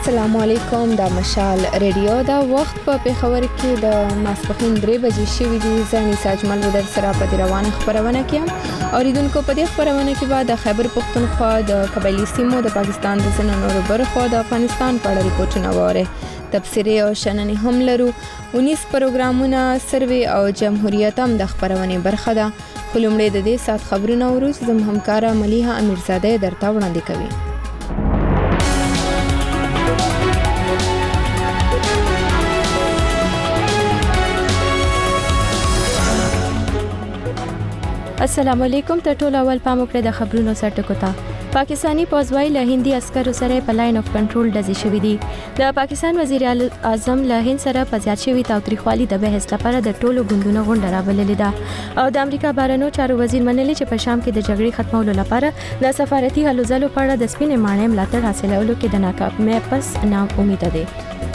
السلام علیکم. د مشال ریډیو دا وخت په پېښور کې د ماسپښین 3 بجې شوې دي. زه ساجمل ودر سره په روانه خبرونه کې اوریدونکو په دې خبرونه کې بعد د خیبر پختونخوا د قبایلی سیمو د پاکستان د سننورو برخو د افغانستان په اړه ریپورتونه واره تفسیری او شننې هم لرو. 19 پروګرامونه سروې او جمهوریت هم د خبرونه برخه ده. خلومړې د دې سات خبرونه وروسته زم همکارا ملیحه امیرزاده درته وړاندې کوي. السلام علیکم. ته ټول اول پام وکړئ د خبرونو سرټکو ته. پاکستانی پوځوي له هندي عسکرو سره په لاین اف کنټرول ډزې شوې دي. د پاکستان وزیر اعظم له هند سره په زیات شوی تاوتریخوالي د بحث لپاره د ټولو ګوندونو غونډه راوللې ده او د امریکا بهرنیو چارو وزیر منلي چې په شام کې د جګړې ختمولو لپاره د سفارتي هلو ځلو په اړه د سپینې ماڼۍ ملاتړ حاصلولو کې د ناکامۍ پس نا امید ده.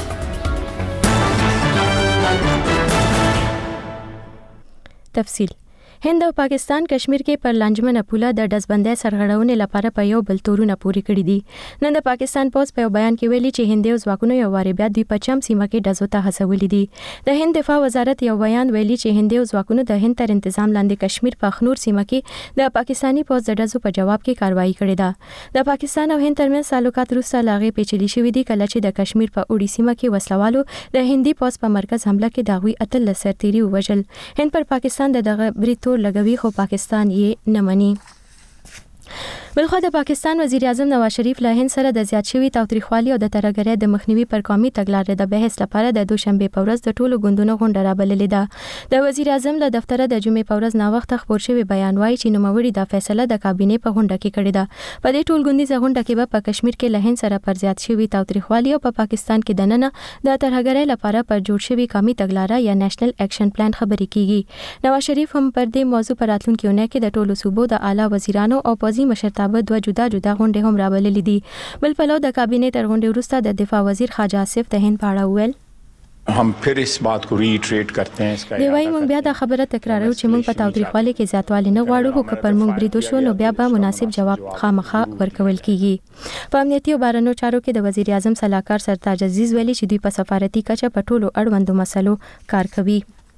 تفصیل. هند او پاکستان کشمیر کې پر لانجمنه پوله د دزبندۍ سرغړونې لپاره په یو بل تورونه پوري کړی دي. نن د پاکستان پوز په بیان کې ویلي چې هندي ځواکونو یو واری بیا د پچم سیمه کې دزو ته هڅولې دي. د هند دفاع وزارت یو بیان ویلي چې هندي ځواکونو د هند تر تنظیم لاندې کشمیر په خنور سیمه کې د پاکستانی پوز د دزو په جواب کې کاروایی کړې ده. د پاکستان او هند ترمنځ تعلقات روسه لاغې پیچلي شوې دي کله چې د کشمیر په اوړي سیمه کې وسلوالو د هندي پوز په مرکز حمله کې داوی اتل سرتيري وژل. هند پر پاکستان دغه بریتو لګوي خو پاکستان یې نه مني. بلخو د پاکستان وزیر اعظم نواز شریف له هند سره د زیات شوی تاوتریخوالي او د ترهګرۍ د مخنیوي پر قومي تګلارې د بحث لپاره د دوشنبه په ورځ د ټولو ګوندونو غونډه راوللې ده. د وزیر اعظم له دفتره د جمعې په ورځ نا وخت خبر شوی بیان وايي چې نوموړي د فیصله د کابینې په غونډه کې کړې ده. په دې ټول ګوندیزه غونډه کې به په کشمیر کې له هند سره پر زیات شوی تاوتریخوالي او په پاکستان کې دننه د ترهګرۍ لپاره پر جوړ شوی قومي تګلارې یا نېشنل اکشن پلان خبرې کیږي. نواز شریف هم پر دې موضوع پر راتلونکي اونۍ کې د ټولو صوبو د اعلی وزیرانو او پوځي مشرتابه دوه جدا دا غونډه هم راوللې دي. بل پلو د کابینې تر غونډې وروسته د دفاع وزیر خواجه آصف د هند په اړه وویل हम फिर इस बात को रीट्रेट करते हैं इसका دی وايي موږ بیا د خبره تکرارو چې موږ په تاوتریخوالي کې زیاتوالی نه غواړو خو که پر موږ بریدو شو نو بیا به مناسب جواب خامخا ورکول کیږي. په امنیتي او بهرنیو چارو کې د وزیر اعظم صلاحکار سرتاج عزیز ویلي چې دوی په سفارتي کچه په ټولو اړوندو مسلو کار کوي.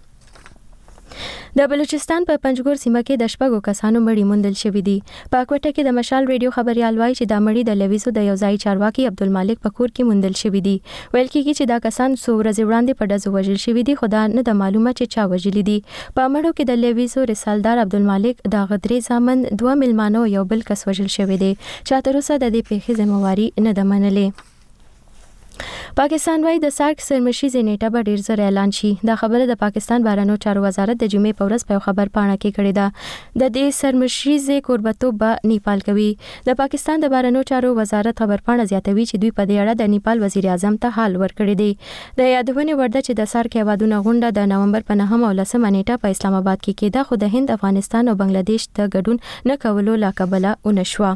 د بلوچستان په پنجګور سیمه کې د شپږو کسانو مړي موندل شوې دي. په کوټه کې د مشال ریډیو خبريال وایي چې د مړي د لويزو د یوځای چارواکي عبدالمالک پکور کې موندل شوې دي. ویل کېږي چې دا کسان څو ورځې وړاندې په ډزو وژل شوي دي خو دا نه د معلومه چې چا وژلي دي. په مړو کې د لويزو رسالدار عبدالمالک د غدري زامن دوه ملمانو یو بل کس وژل شوی دی چې تر اوسه د دې پیښې ذمہواری نه ده منلې. پاکستان وايي د سارک سرمشيزې نیټه به ډیر زر اعلان شي. دا خبره د پاکستان بهرنیو چارو وزارت د جمعې په ورځ په خبر پاڼه کې کړې ده. د دې سرمشيزې کوربتوب به نیپال کوي. د پاکستان د بهرنیو چارو وزارت خبر پاڼه زیاتوي چې دوی په دې اړه د نیپال وزیر اعظم ته حال ورکړی دی. د یادونه ورده چې د سارک هیوادونو غونډه د نومبر په 9 او 10 نیټه په اسلام آباد کې کېده خو د هند، افغانستان او بنگلاديش د ګډون نه کولو لا کبله ونشوه.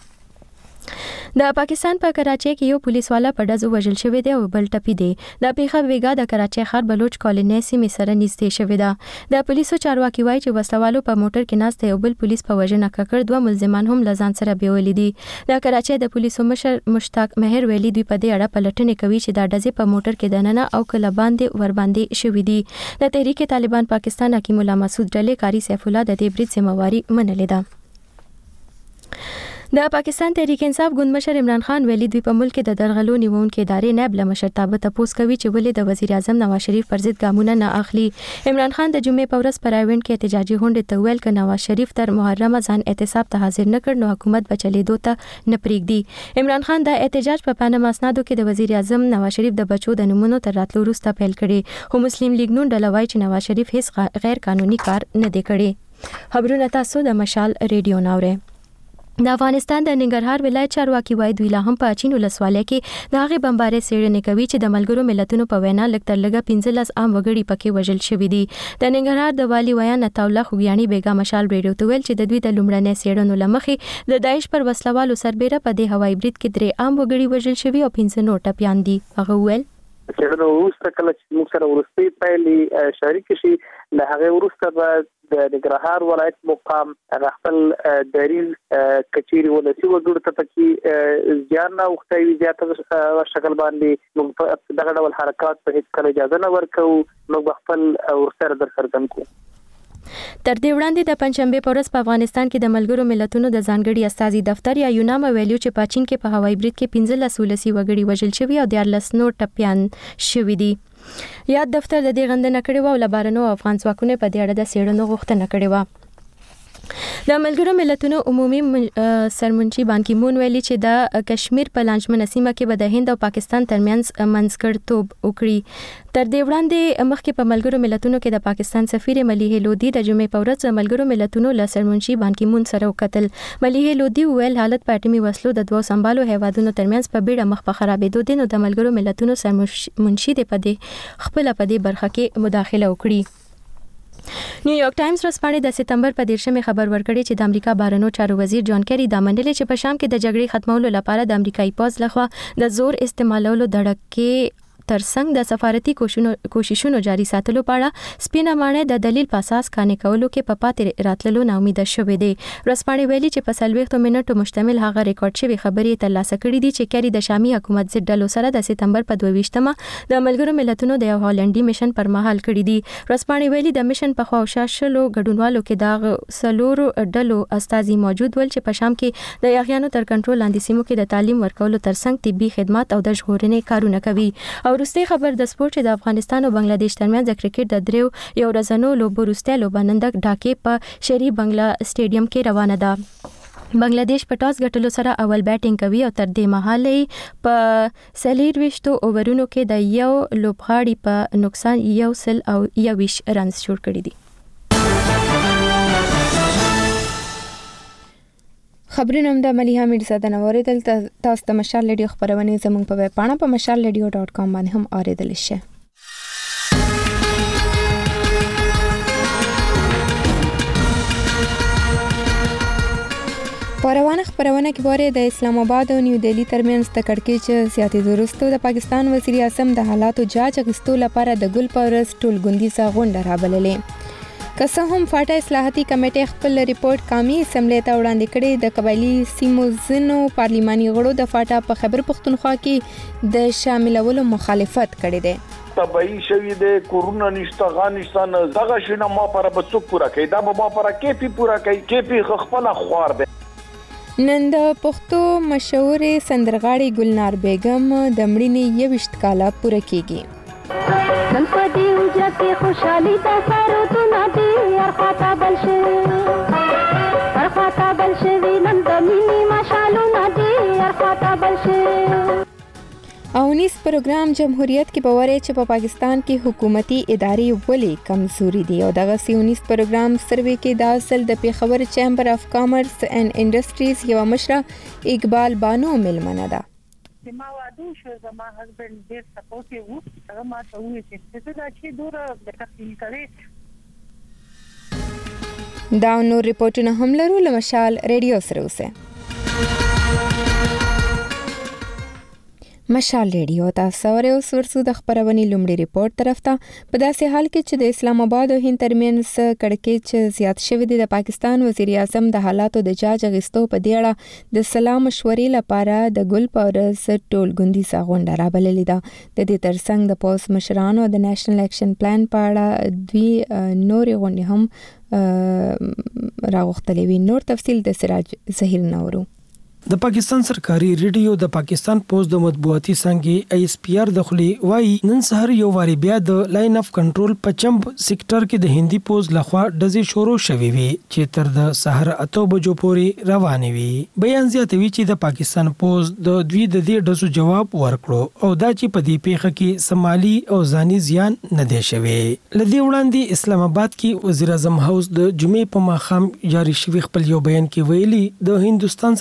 د پاکستان په کراچۍ کې یو پولیس والا په ډزو وژل شوی دی او بل ټپي دی. د پیښه ویګا د کراچۍ ښار بلوچ کالوني سیمې سره نږدې شوې ده. د پولیسو چارواکي وایي چې وسلوالو په موټر کې ناست یو بل پولیس په وژنه ککړ دوه ملزمان هم لزان سره بیولې دي. د کراچۍ د پولیسو مشر مشتاق مهر ویلي دوی په دې اړه پلټنې کوي چې دا ډزې په موټر کې دننه او کله باندې ور باندې شوې دي. د تحریک طالبان پاکستان حکیم الله مسعود ډلې کاری سیف الله د دې برید ذمہواری منلې ده. د پاکستان تحریک انصاف ګوند مشر عمران خان ویلي دوی په ملک کې د درغلو نیونکو ادارې نائب مشرتابه تپوس کوي چې ولې د وزیر اعظم نواز شریف پر ضد ګامونه نه اخلي. عمران خان د جمعې په ورځ پر ایونت کې احتجاجي غونډه ته ویل ک نواز شریف تر محرم ځان احتساب ته حاضر نه کړ نو حکومت بچلیدو ته نه پریږدي. عمران خان د احتجاج په پانه اسنادو کې د وزیر اعظم نواز شریف د بچو د نمونو تر راتلو وروسته پیل کړي خو مسلم لیگ نون ډله وایي چې نواز شریف هیڅ غیر قانوني کار نه دی کړی. خبرونه تاسو د مشال ریډیو ناوړه. د افغانستان د ننګرهار ولایت چارواکي وایي دوی لا هم په اچین ولسوالۍ کې د هغې بمبارۍ څېړنې کوي چې د ملګرو ملتونو په وینا لږ تر لږه 15 عام وګړي پکې وژل شوي دي. د ننګرهار د والي ویان عطاالله خوږیاڼي بیګا مشال ریډیو ته ویل چې د دوی د لومړنۍ څېړنو له مخې د داعش پر وسلوالو سربیره په دې هوایي برید کې 3 عام وګړي وژل شوي او 15 نور ټپیان دي. هغه ویل چې نو وروسته کله چې موږ سره ورستي پایلې شریک شي له هغه وروسته به د ننګرهار ولایت مقام خپل دریل کچيري ولسی وګړو ته پکې ځان او خدای زیاته شکل باندې موږ دغه ډول حرکت په هیڅ کله اجازه نه ورکو نو خپل ورسره در څرګند کو. تر دې وړاندې د پنځشنبه په ورځ په افغانستان کې د ملګرو ملتونو د ځانګړي استازي دفتر یا یوناما ویلو چې په چین کې په هوایي برید کې 15 ولسی وګړي وژل شوي او 14 نور ټپيان شوي دي. یا دفتر د دې غندنه کړې و او لبارنو افغان ځواکونو په دې اړه د سیړنو غوښتنه کړې و. د ملګرو ملتونو عمومي سرمنشي بان کی مون ویلي چې د کشمیر په لانجمنه سیمه کې به د هند او پاکستان ترمنځ منځګړیتوب وکړي. تر دې وړاندې مخکې په ملګرو ملتونو کې د پاکستان سفیر ملیحه لودي د جمعې په ورځ ملګرو ملتونو له سرمنشي بان کی مون سره وکتل. ملیحه لودي ویل حالت په اټومي وسلو د دوه سمبالو هیوادونو ترمنځ په بیړه مخ په خرابېدو دي نو د ملګرو ملتونو سرمنشي د پدې خپل په دې برخه کې مداخله وکړي. نیویارک ټایمز ورځپاڼې د سپتمبر په 13 خبر ورکړی چې د امریکا بهرنیو چارو وزیر جان کیری دا منلې چې په شام کې د جګړې ختمولو لپاره د امریکایي پوځ لخوا د زور استعمالولو دړکې ترڅنګ د سفارتي کوششونو جاري ساتلو په اړه سپینه مانه د دلیل په اساس کانې کولو کې په پاتې راتللو نا امید شوې دي. ورځپاڼې ویلي چې په 40 منټو مشتمل هغه ریکارډ شوی خبرې ترلاسه کړې دي چې کیری د شامي حکومت ضد ډلو سره د سپتمبر په 22مه د ملګرو ملتونو د هالندي میشن پر مهال کړې دي. ورځپاڼې ویلي د میشن په خوا شاشلو ګډونوالو کې د سلور ډلو استازي موجود ول چې په شام کې د یاغیانو تر کنټرول لاندې سیمو کې د تعلیم ورکولو ترڅنګ طبي خدمات او د ژغورنې کارونه کوي. او وروستي خبر د سپورت چې د افغانستان او بنگلاديش ترمنځ د کرکټ د دریو یو ورځنو لوبو وروسته لوبه نن د ډاکې په شری بنگلا سټیډیم کې روانه ده. بنگلاديش په ټاس ګټلو سره اول بیټینګ کوي او تر دې مهاله په 24 اوورونو کې د یو لوبغاړي په نقصان 121 رنز جوړ کړي دي. خبرونه د مليحه میرزاده نوریدل تاسو د مشال ریډیو خبرونه زموږ په ویب پاڼه په mashalradio.com باندې هم اوریدل شئ. پروانه خبرونه کې واره د اسلام آباد او نیو دهلی ترمنځ د کڑکېچ زیاتې درستو د پاکستان وزیر اعظم د حالاتو جاج غستو لپاره د ګل پورس ټولګوندي غونډه رابللې. که هم فاټا اصلاحاتي کمیټه خپل ریپورت قومي اسمبلی ته وړاندې کړي د قبایلی سیمو ځینو پارلیماني غړو د فاټا په خیبر پختونخوا کې د شاملولو مخالفت کړي دي. تبعی شوی د کورونا نشته غانستان دغه شنه ما پر بڅوک پورا کوي دا به ما پر کیپی پورا کوي کیپی خپل خوار دي. نن د پښتو مشهور سندرغاړي ګلنار بیگم د مړینې 21 کاله پوره کیږي. نن په دې وجه کې خوشحالي د سرودونه دي ارخاطه بلشي نن د مینې مشالونه دي ارخاطه بلشي. او 19 پروګرام جمهوریت کې باور چې په پاکستان کې حکومتي ادارې ولې کمزوري دي او دغه 19 پروګرام سروې کې د اصل د پیښور چیمبر اف کامرس اینڈ انډستریز یو مشره اقبال بانو ملمنه ده. ما وادو شو زما هسبند ډیر سپورټیو وو هغه ما ته وایي چې څه دا چې دوره د تخیل کوي. دا نور ریپورتونه هم لرو له مشال ریډیو سره اوسه. مشال ریډیو تاسو ورته اوس ورسو د خبرونې لومړی ریپورت طرف ته په داسې حال کې چې د اسلام آباد او هند ترمنځ کڑکېچ زیات شوی دی. د پاکستان وزیر اعظم د حالاتو د جاج غستو په دی اړه د سلا مشورې لپاره د ګل پورس ټولګوندي غونډه رابللې ده. د دې ترڅنګ د پوز مشرانو د نېشنل اکشن پلان په اړه دوی نور غونډې هم راغوښتلې وي. نور تفصیل د سراج ظهیر نورو. د پاکستان سرکاري ریډیو د پاکستان پوز د مطبوعاتي څنګه آی اس پی آر د خلی وای نن سحر یو واری بیا د لاین اف کنټرول په چمب سېکټر کې د هندي پوز لخوا ډزې شروع شوې وي چې تر د سحر 8 بجو پورې روانې وي. بیان زیاتوي چې د پاکستان پوز د دوی د دې ډزو جواب ورکړو او دا چې په دې پیښه کې سمالي او ځاني زیان نه دی شوی. لدی وړاندې اسلام آباد کې وزیر اعظم هاوس د جمعې په ماښام جاری شوی خپل یو بیان کې ویلي د هندستان سره د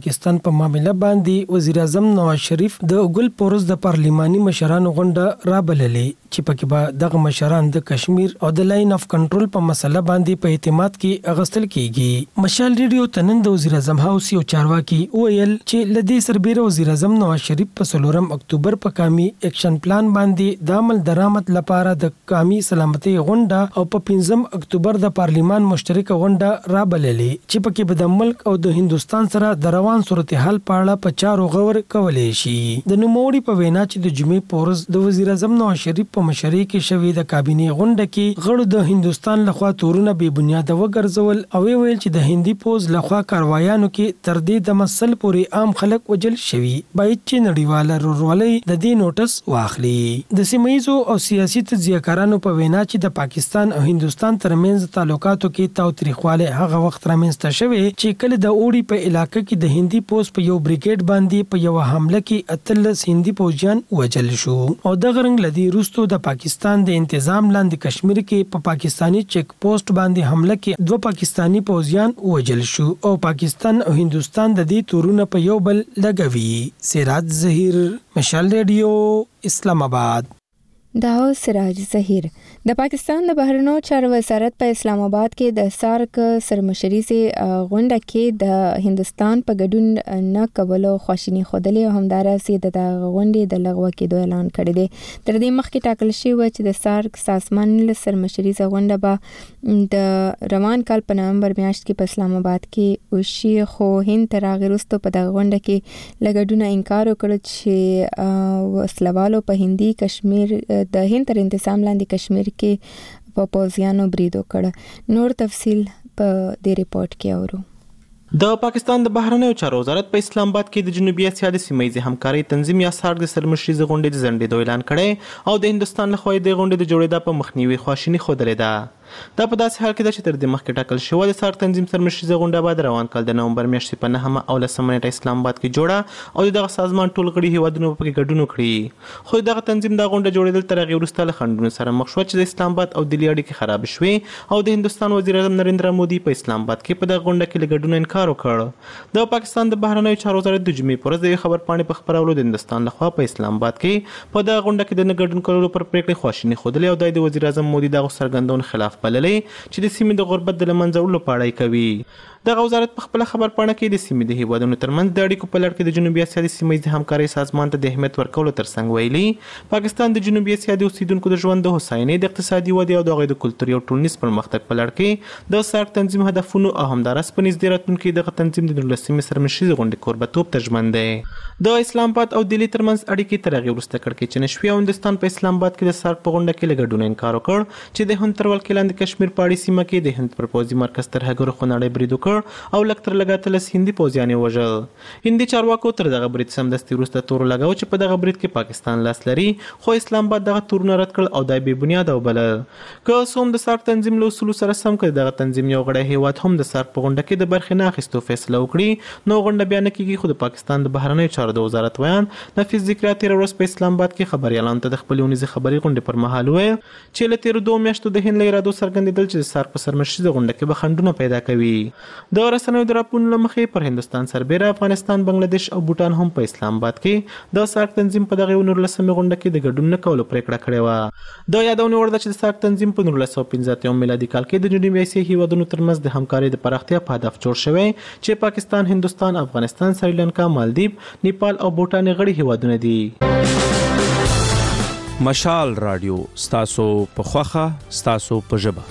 پاکستان په معاملې باندې وزیر اعظم نواز شریف د ګل پورز د پارلیماني مشرانو غونډه رابللې چې پکې به دغه مشران د کشمیر او د لاین اف کنټرول په مسله باندې په اعتماد کې اغستل کیږي. مشال ریډیو تنن د وزیر اعظم هاوس یو چارواکي ویل چې لدې سربېره وزیر اعظم نواز شریف په 4 اکتوبر په قومي اکشن پلان باندې د عمل درآمد لپاره د قومي سلامتي غونډه او په 15 اکتوبر د پارلیمان مشترکه غونډه رابللې چې پکې به د ملک او د هندستان سره د روان صورتحال په اړه په چارو غور کولای شي. د نوموړي په وینا چې د جمعې پورز د وزیر اعظم نواز شریف په مشرۍ کې شوې د کابینې غونډه کې غړو د هندستان لخوا تورونه بې بنیاده وګرځول او ویل چې د هندي پوز لخوا کاروایانو کې تر دې د مسل پورې عام خلک وجل شوي باید چې نړیواله رورولۍ د دې نوټس واخلي. د سیمه‌ییزو او سیاسي تجزیه‌کارانو په وینا چې د پاکستان او هندستان ترمنځ تعلقاتو کې تاوتریخواله هغه وخت رامنځته شوی چې کله د اوړي په علاقې کې د هندي پوز په یو بریګیډ باندې په یو حمله کې 13 هندي پوځیان وجل شو او د غرنګ لدی روستو د پاکستان د تنظیم لاندې کشمیر کې په پاکستانی چیک پوسټ باندې حمله کې 2 پاکستانی پوځیان وجل شو او پاکستان او هندستان د دې تورونه په یو بل لګوي. سراج ظهیر، مشال ریډیو، اسلام آباد. داو سراج ظهیر. د پاکستان د بهرنیو چارو وزارت په اسلام آباد کې د سارک سرمشري سي غونډه کې د هندستان په ګډون نه کولو خواشینی خوده او همدارسي د غونډې د لغوه کېدو اعلان کړی دی. تر دې مخکې ټاکل شوی و چې د سارک سازمان له سرمشري سي غونډه به د روان کال په نومبر میاشت کې په اسلام آباد کې وشي، خو هند تر هغه وروسته په دغه غونډه کې لګډونه انکار وکړ چې وسلوالو په هندي کشمیر د هند تر انتظام لاندې کشمیر کې په پوځیانو برید وکړ. نور تفصیل په دې ریپورت کې اورو. د پاکستان د بهرنیو چارو وزارت په اسلام آباد کې د جنوبي اسیا د سیمه‌ییزې همکارۍ تنظیم یا سارک د سرمشري غونډې د ځنډېدو اعلان کړی او د هندستان لخوا د غونډې د جوړېدا په مخنیوي خواشیني ښودلې ده. دا په داسې حال کې ده چې تر دې مخکې ټاکل شوی د سارک تنظیم سرمشري غونډه به د روان کال د نومبر میاشتې په 9 او 10 نیټه اسلام آباد کې جوړه او دغه سازمان ټول غړي هیوادونو په کې ګډون کړي، خو دغه تنظیم د غونډه جوړېدل تر هغې وروسته له خنډونو سره مخ شو چې د اسلام آباد او دلی اړیکې خراب شوې او د هندستان وزیر اعظم نریندرا مودي په اسلام آباد کې په دغه غونډه کې له ګډون انکار وکړ. د پاکستان د بهرنیو چارو وزارت د جمعې پر ورځ د خبر پاڼې په خبرولو د هندستان لخوا په اسلام آباد کې په دغه غونډه کې د نه ګډون کولو پر پریکړې خواشیني ښودلې او د وزیر اعظم مودي دغه څرګندونو خلاف بللې چې د سیمې د غربت د لمنځه وړلو په اړه کوي. دغه وزارت په خپل خبر پاڼه کې د سیمې د هیوادونو ترمنځ د اړیکو په لړ کې د جنوبي اسیا د سیمه‌ییزې همکارۍ سازمان ته د اهمیت ورکولو ترڅنګ ویلي پاکستان د جنوبي اسیا د اوسیدونکو د ژوند د هوساینې، د اقتصادي ودې او د هغوی د کلتوري او ټولنیز پرمختګ په لړ کې د سارک تنظیم هدفونو او همدارس په نږدې راتلونکي دغه تنظیم د 19مې سرمشري غونډې کوربه‌توب ته ژمن دی. د اسلام آباد او دلی ترمنځ اړیکې تر هغې وروسته کړکېچنې شوې او هندستان په اسلام آباد کې د سارک په غونډه کې له ګډون انکار وکړ چې د هند تر ولکې لاندې کشمیر په اړې سیمه کې د هند پر پوځي مرکز ترهګرو خونړی برید وکړ او لږ تر لږه 13 هندي پوځیان یې وژل. هندي چارواکو تر دغه برید سمدستي وروسته تور لګاو چې په دغه برید کې پاکستان لاس لري، خو اسلام آباد دغه تورونه رد کړل او دا بې بنیاده وبلل. که څه هم د سارک تنظیم له اصولو سره سم که دغه تنظیم یو غړی هیواد هم د سارک په غونډه کې د برخې نه اخیستو فیصله وکړي نو غونډه بیا نه کېږي. خو د پاکستان د بهرنیو چارو د وزارت ویان نفیس ذکریا تېره ورځ په اسلام آباد کې خبریالانو ته د خپلې اونیزې خبري غونډې پر مهال وویل چې له تېرو 2 میاشتو د هند له ارادو څرګندېدل چې د سارک په سرمشري غونډه کې به خنډونه پیدا کوي. د رسنیو د راپورونو له مخې پر هندستان سربېره افغانستان، بنگلاديش او بوټان هم په اسلام آباد کې د سارک تنظیم په دغه 19مې غونډه کې د ګډون نه کولو پریکړه کړې وه. د یادونې وړ ده چې د سارک تنظیم په 1975 میلادي کال کې د جنوبي اسیا هیوادونو ترمنځ د همکارۍ د پراختیا په هدف جوړ شوی چې پاکستان، هندوستان، افغانستان، سریلانکا، مالدیپ، نیپال او بوټان غړي هیوادونه دي. مشال رادیو ستاسو په خوخه ستاسو په ژبه.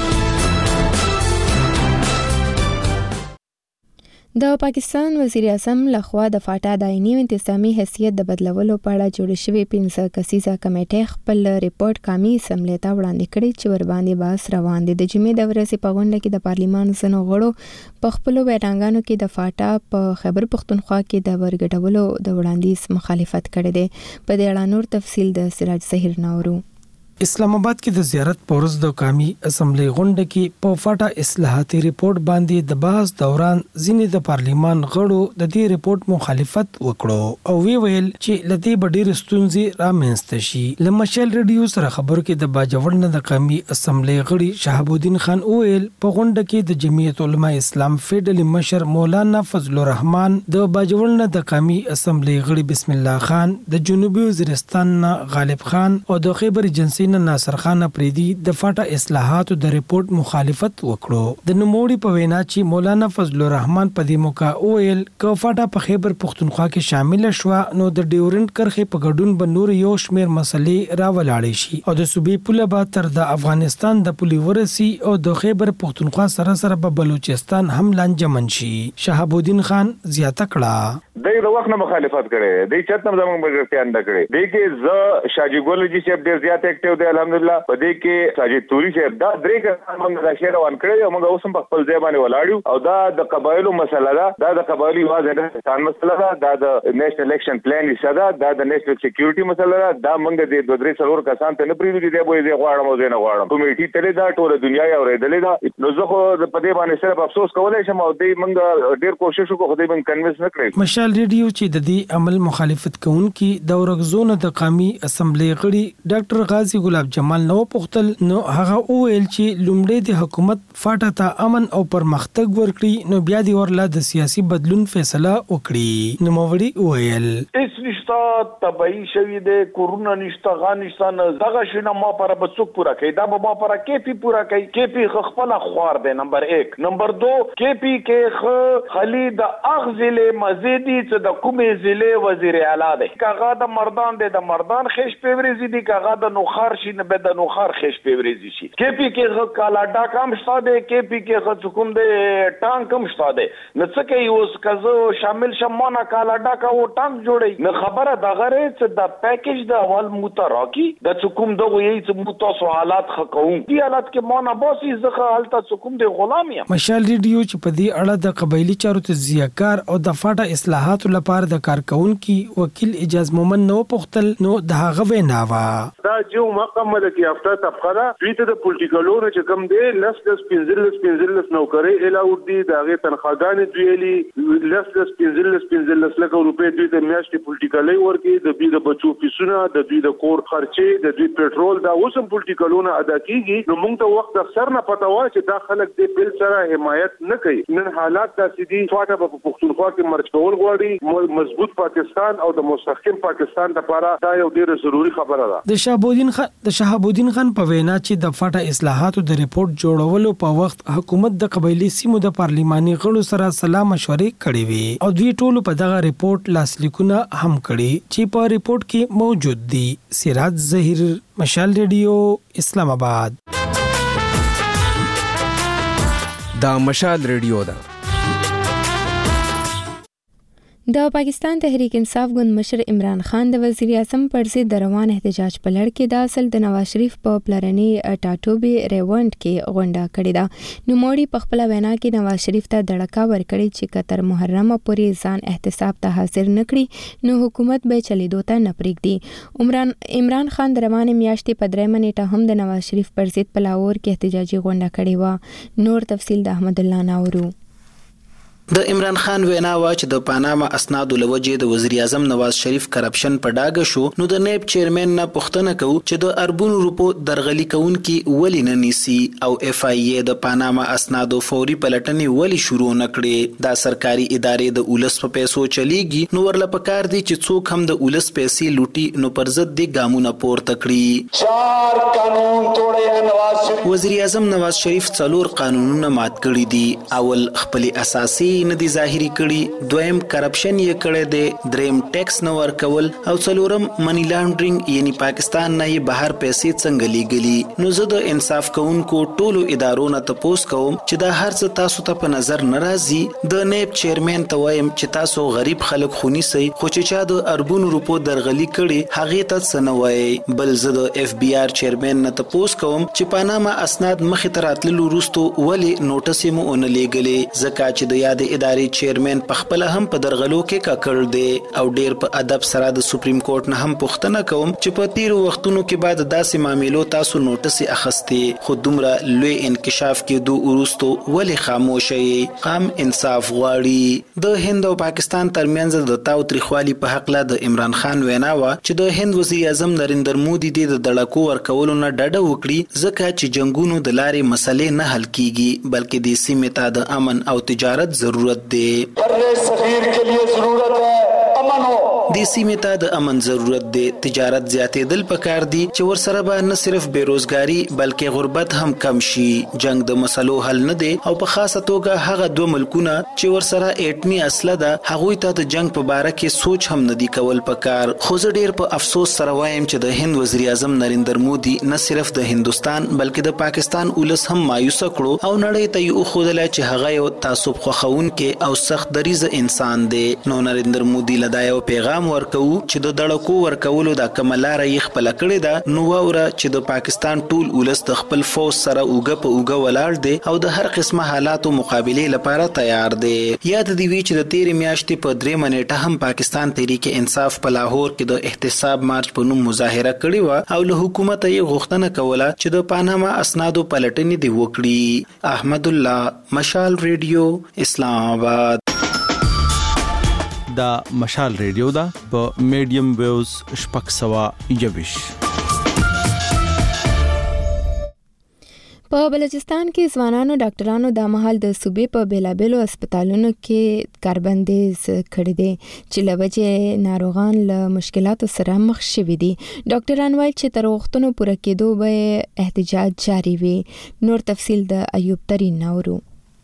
د پاکستان وزیر اعظم لخوا د فاټا د آئینی انتظامی حیثیت د بدلولو په اړه جوړ شوی 15 کسیزه کمیټه خپل ریپورت قومي اسمبلی ته وړاندې کړی چې ور باندې بحث روان دی. د جمعې د ورځې په غونډه کې د پارلیمان ځینو غړو په خپلو بیانګانو کې د فاټا په خیبر پختونخوا کې د ورګډولو د وړاندیز مخالفت کړی دی. په دې اړه نور تفصیل د سراج ظهیر نورو. اسلام آباد کې د زیارت پورز د قومي اسمبلی غونډه کې په فاټا اصلاحاتي ریپورت باندې د بحث دوران ځینې د پارلیمان غړو د دې ریپورت مخالفت وکړو او وی ویل چې لدی ډېر ستونزې رامنځته شي. لمشل ریډیو سره خبرو کې د باجوړ د قومي اسمبلی غړي شهاب الدین خان ویل په غونډه کې د جمعیت علماء اسلام فیډرل مشر مولانا فضل الرحمن د باجوړ د قومي اسمبلی غړي بسم الله خان د جنوبي وزیرستان غالب خان او د خیبر ایجنسی ناصر خان اپریدي د فاټا اصلاحاتو د ریپورت مخالفت وکړو. د نوموړي په وینا چې مولانا فضل الرحمن په دې موقع ویل ک فاټا په خیبر پختونخوا کې شامل شوه نو د ډیورنت کرښې په ګډون به نور یو شمیر مسلې راولاړې شي او د صوبې پوله به تر د افغانستان د پولې ورسي او د خیبر پختونخوا سره سره په بلوچستان هم لانجمن شي. شهاب الدین خان زیاته کړه د وخت نه مخالفت کړي د چتنم زموږ مجلسیان د کړي د کې ز شاجي ګولجی چې ډیر زیات اکټیو دی الحمدلله په دې کې ساجد توري چې دا درې کسان موږ د شهر روان کړي او موږ اوس هم په خپل ځای باندې ولاړو او دا د قبایلو مسله ده دا د قبایلی واځ نه ستان مسله ده دا د نېشنل الیکشن پلان یې دا د نېشنل سکیورټي مسله ده دا موږ د دوه درې څلور کسان ته نه پریږدو چې به یې غواړم او نه غواړم کمیټي تلې دا ټول دنیا یې اورېدلې ده نو زه خو په دې باندې صرف افسوس کولای شم او دې موږ ډیر کوشش وکړو خو دې موږ کنوینس نه کړی. مشال ریډیو چې د دې عمل مخالفت کوونکي د ورغزون د قومي اسمبلی غړي ډاکټر غازی ګلاب جمال نو پختل نو هغه ویل چې لومړی د حکومت فاټا ته امن او پرمختګ ورکړي نو بیا د ورلا د سیاسي بدلون فیصله وکړي. نو موري ویل اس نشتا تبعی شوی د کورونا نشتا غانستان دغه شنه ما پر بچوک پورا کوي دا به ما پر کیپی پورا کوي کیپی خپل خوار دی نمبر 1 نمبر 2 کیپی کې خالد اغزل مزيدي چې د کومې ضلع وزیر اعلی دی کاغه د مردان دی د مردان خش پیوريزي دی کاغه د نوخار شي نه به د نوخار خش پیوريزي شي کیپی کې کالا ډاکام شته دی کیپی کې حکومت دی ټانک هم شته دی نو څه کوي اوس کزو شامل شمانه کالا ډاکا و ټانک جوړي نه خبره د غره چې د پیکیج د اول متراکی د حکومت دغه یی چې متاسو حالات خقوم دی حالات کې مونږه باسي زخه حالت حکومت د غلامي. مشال ریډیو چې په دې اړه د قبایلی چارو تجزیه‌کار او د فاټا اصلاحاتو لپاره د کارکونکو وکیل اجاز مومن نو پختل نو د هغه ویناوه دا جو مقام د کې افتا طبقه دوی د پولیټیکلونو چې کوم دی لس پنځلس نوکرې الاو دي دغه تنخواګانې دویلي لس پنځلس لکه روپۍ دوی د میاشتې پولیټیکلې ورکي د دوی د بچو فیسونه د دوی د کور خرچې د دوی پېټرول دا اوس هم پولیټیکلونه ادا کیږي نو موږ ته وخت اکثر نه پتا و چې دا خلک د بل سره حمایت نه کوي نن حالات داسې دي فاټا په پښتونخوا کې مرچ کول غواړي مضبوط پاکستان او د مستحکم پاکستان لپاره دا یو ډیره ضروری خبره ده. د شهاب الدین خان په وینا چې د فاټا اصلاحاتو د ریپورت جوړولو په وخت حکومت د قبایلی سیمو د پارلیماني غړو سره سلام مشورې کړې وي او دوی ټول په دغه ریپورت لاسلیکونه هم کړي چې په ریپورت کې موجود دي. سراج ظهیر مشال ریډیو اسلام آباد. دا مشال ریډیو ده. د پاکستان تحریک انصاف ګوند مشر عمران خان د وزیر اعظم پر ضد د روان احتجاج په لړ کې د اصل د نواز شریف په پلرني ټاټوبي ریونټ کې غونډه کړې ده. نوموړي په خپل وینا کې نواز شریف ته دړکا ورکړي چې کتر محرمه پورې ځان احتساب ته حاضر نکړي نو حکومت به چلیدو ته نه پرېږدي. عمران خان د روانې میاشتې په 3 نیټه هم د نواز شریف پر ضد په لاهور کې احتجاجي غونډه کړې وه. نور تفصیل د احمد الله ناورو. د عمران خان وینا وا چې د پاناما اسنادو لوجې د وزیر اعظم نواز شریف کرپشن په ډاګه شو نو د نیب چیرمن نه پوښتنه کوي چې د اربونو روپو درغلي کوونکي ولی نه نیسی او اف ای ای د پاناما اسنادو فوري پلټنې ولی شروع نکړي. دا سرکاري ادارې د اولس په پیسو چلیږي نو ورله پکار دي چې څوک هم د اولس پیسې لوټي نو پر ضد د ګامونه پورته کړي. 4 قانون توړي نواز شریف وزیر اعظم نواز شریف 4 قانونونه مات کړي دي. اول خپل اساسي ندی ظاهری کړي دویم کرپشن یې کړي دي دریم ټیکس نه ورکول او څلورم منی لانډرینګ یعنی پاکستان نه یې بهر پیسې څنګه لیږلي. نو زه د انصاف کوونکو ټولو ادارو نه تپوس کوم چې دا هر څه تاسو ته په نظر ناراضي د نیب چیرمن ته وایم چې تاسو غریب خلک خونی سي خو چې چا د اربونو روپو درغلي کړي هغه ته څه نه وایي. بل زه د اف بی آر چیرمن نه تپوس کوم چې پانا پاناما اسناد مخې ته راتللو وروسته ولې نوټس یې مو ونه لیږلې ځکه چې د یادې ادارې چیرمن پخپله هم په درغلو کې ککړ دی او ډیر په ادب سره د سپریم کورټ نه هم پوښتنه کوم چې په تیرو وختونو کې بعد داسې معاملو تاسو نوټس اخیستې خو دومره لوی انکشاف کېدو وروسته ولې خاموش یې؟ قام انصاف غواړي. د هند او پاکستان ترمنځ د تاوتریخوالي په حق له د عمران خان وینا و چې د هند وزیر اعظم نریندر مودي د دړکو ورکولو نه ډډه وکړي ځکه چې جنگونو د لارې مسلې نه حل کیږي بلکې د سیمې ته د امن او تجارت ضرورت دی. د سیمې ته د امن ضرورت دی، تجارت زیاتېدل پکار دي چې ورسره به نه صرف بیروزګاری بلکې غربت هم کم شي. جنگ د مسلو حل نه دی او په خاصه توګه هغه دوه ملکونه چې ورسره اټمی اسلحه ده هغوی ته د جنگ په باره کې سوچ هم نه دی کول پکار. خو زه ډیر په افسوس سره وایم چې د هند وزیر اعظم نریندر مودي نه صرف د هندستان بلکې د پاکستان ولس هم مایوس کړو او نړۍ ته یې وښودله چې هغه یو تعصب خوښونکی او سخت دریځ انسان دی. نو نریندر مودي له دا یو پیغام ورکو چې د دړکو ورکولو د کملاره یې خپل کړی ده نو وره چې د پاکستان ټول ولس د خپل فوج سره اوګه په اوګه ولاړ دی او د هر قسمه حالاتو مقابله لپاره تیار دی. یاد دی وی چې د 13 میاشتې په 3 منېټه هم پاکستان تحریک انصاف په لاهور کې د احتساب مارچ په نوم مظاهره کړې و او له حکومت یې غوښتنه کوله چې د پاناما اسنادو پلټنې دی وکړي. احمد الله، مشال ریډیو، اسلام آباد. دا مشال ریډیو دا په میډیم ویوز 621. په بلوچستان کې ځوانانو ډاکټرانو د مهال د صوبې په بیلابېلو هسپتالونو کې کاربندیز کړی دی چې له وجې ناروغان له مشکلاتو سره مخ شوي دي. ډاکټران وایي چې تر وختونو پوره کېدو به احتجاج جاري وي. نور تفصیل د ایوب ترین نورو.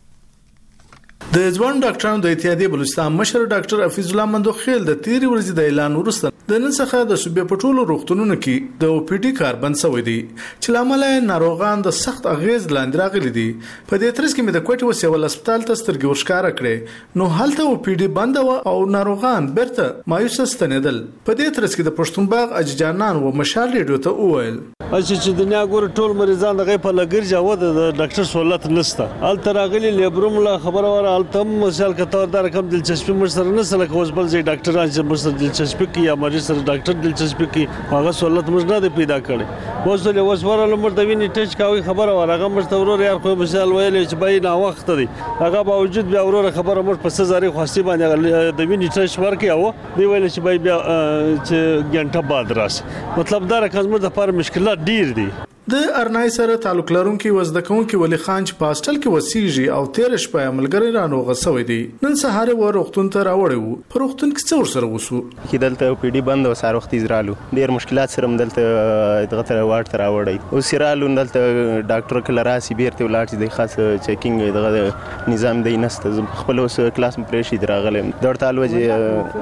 د ځوان ډاکټرانو د اتحادیې بلوچستان مشر ډاکټر حفیظ الله مندوخیل د تیرې ورځې د اعلان وروسته د نن څخه د صوبې په ټولو روغتونونو کې د او پی ډي کار بند شوی دی چې لامل ناروغان د سخت اغیز لاندې راغلي دي. په دې ترڅ کې مې د کوټې وسیول هسپتال ته سترګې ورښکاره کړې نو هلته او پی ډي بند و او ناروغان برته مایوس ستنیدل. په دې ترڅ کې د پښتون باغ اججانان و مشال ریډیو ته وویل چې دنیا ګور ټول مریضان دغه په لګر جوه د ډاکټر سہولت نشته ال تراغلی لیبروم لا خبر اور التم مثال کتور دا رقم دلچسپي مرسره نه سره کوس بل ځای ډاکټران چې مرسره دلچسپي کی یا مریض سره ډاکټر دلچسپي کی هغه سہولت موږ نه پیدا کړي. اوس له وسوره لمر د ویني ټچ کاوي خبر اور هغه مستورور یار خو مثال ویل چې بای نه وخت دی هغه باوجود بیا اورور خبره مر په سزاري خواستی باندې د ویني ټچ ورکي او دی ویل چې بای بیا چې ګنټه بعد راشي. مطلب دا رقم د لپاره مشکلات ډیر دي. د ارنای سره تعلق لرونکي وزدکونکي ولی خان چې پاستل کې وسیږي او 13 شپه عملګری رانوغه سوی دی نن سهار و روغتون ته راوړی وو. په روغتون کې څور سره وسو چې دلته پی ډي بند او سار وخت ازرالو ډیر مشکلات سره دلته دغه تر واټ تر راوړی او سیرالو دلته ډاکټر کله راسي بیرته ولاړ چې د خاص چیکینګ دغه نظام دی نسته خپل اوس کلاس پریشي دراغله درتال وجه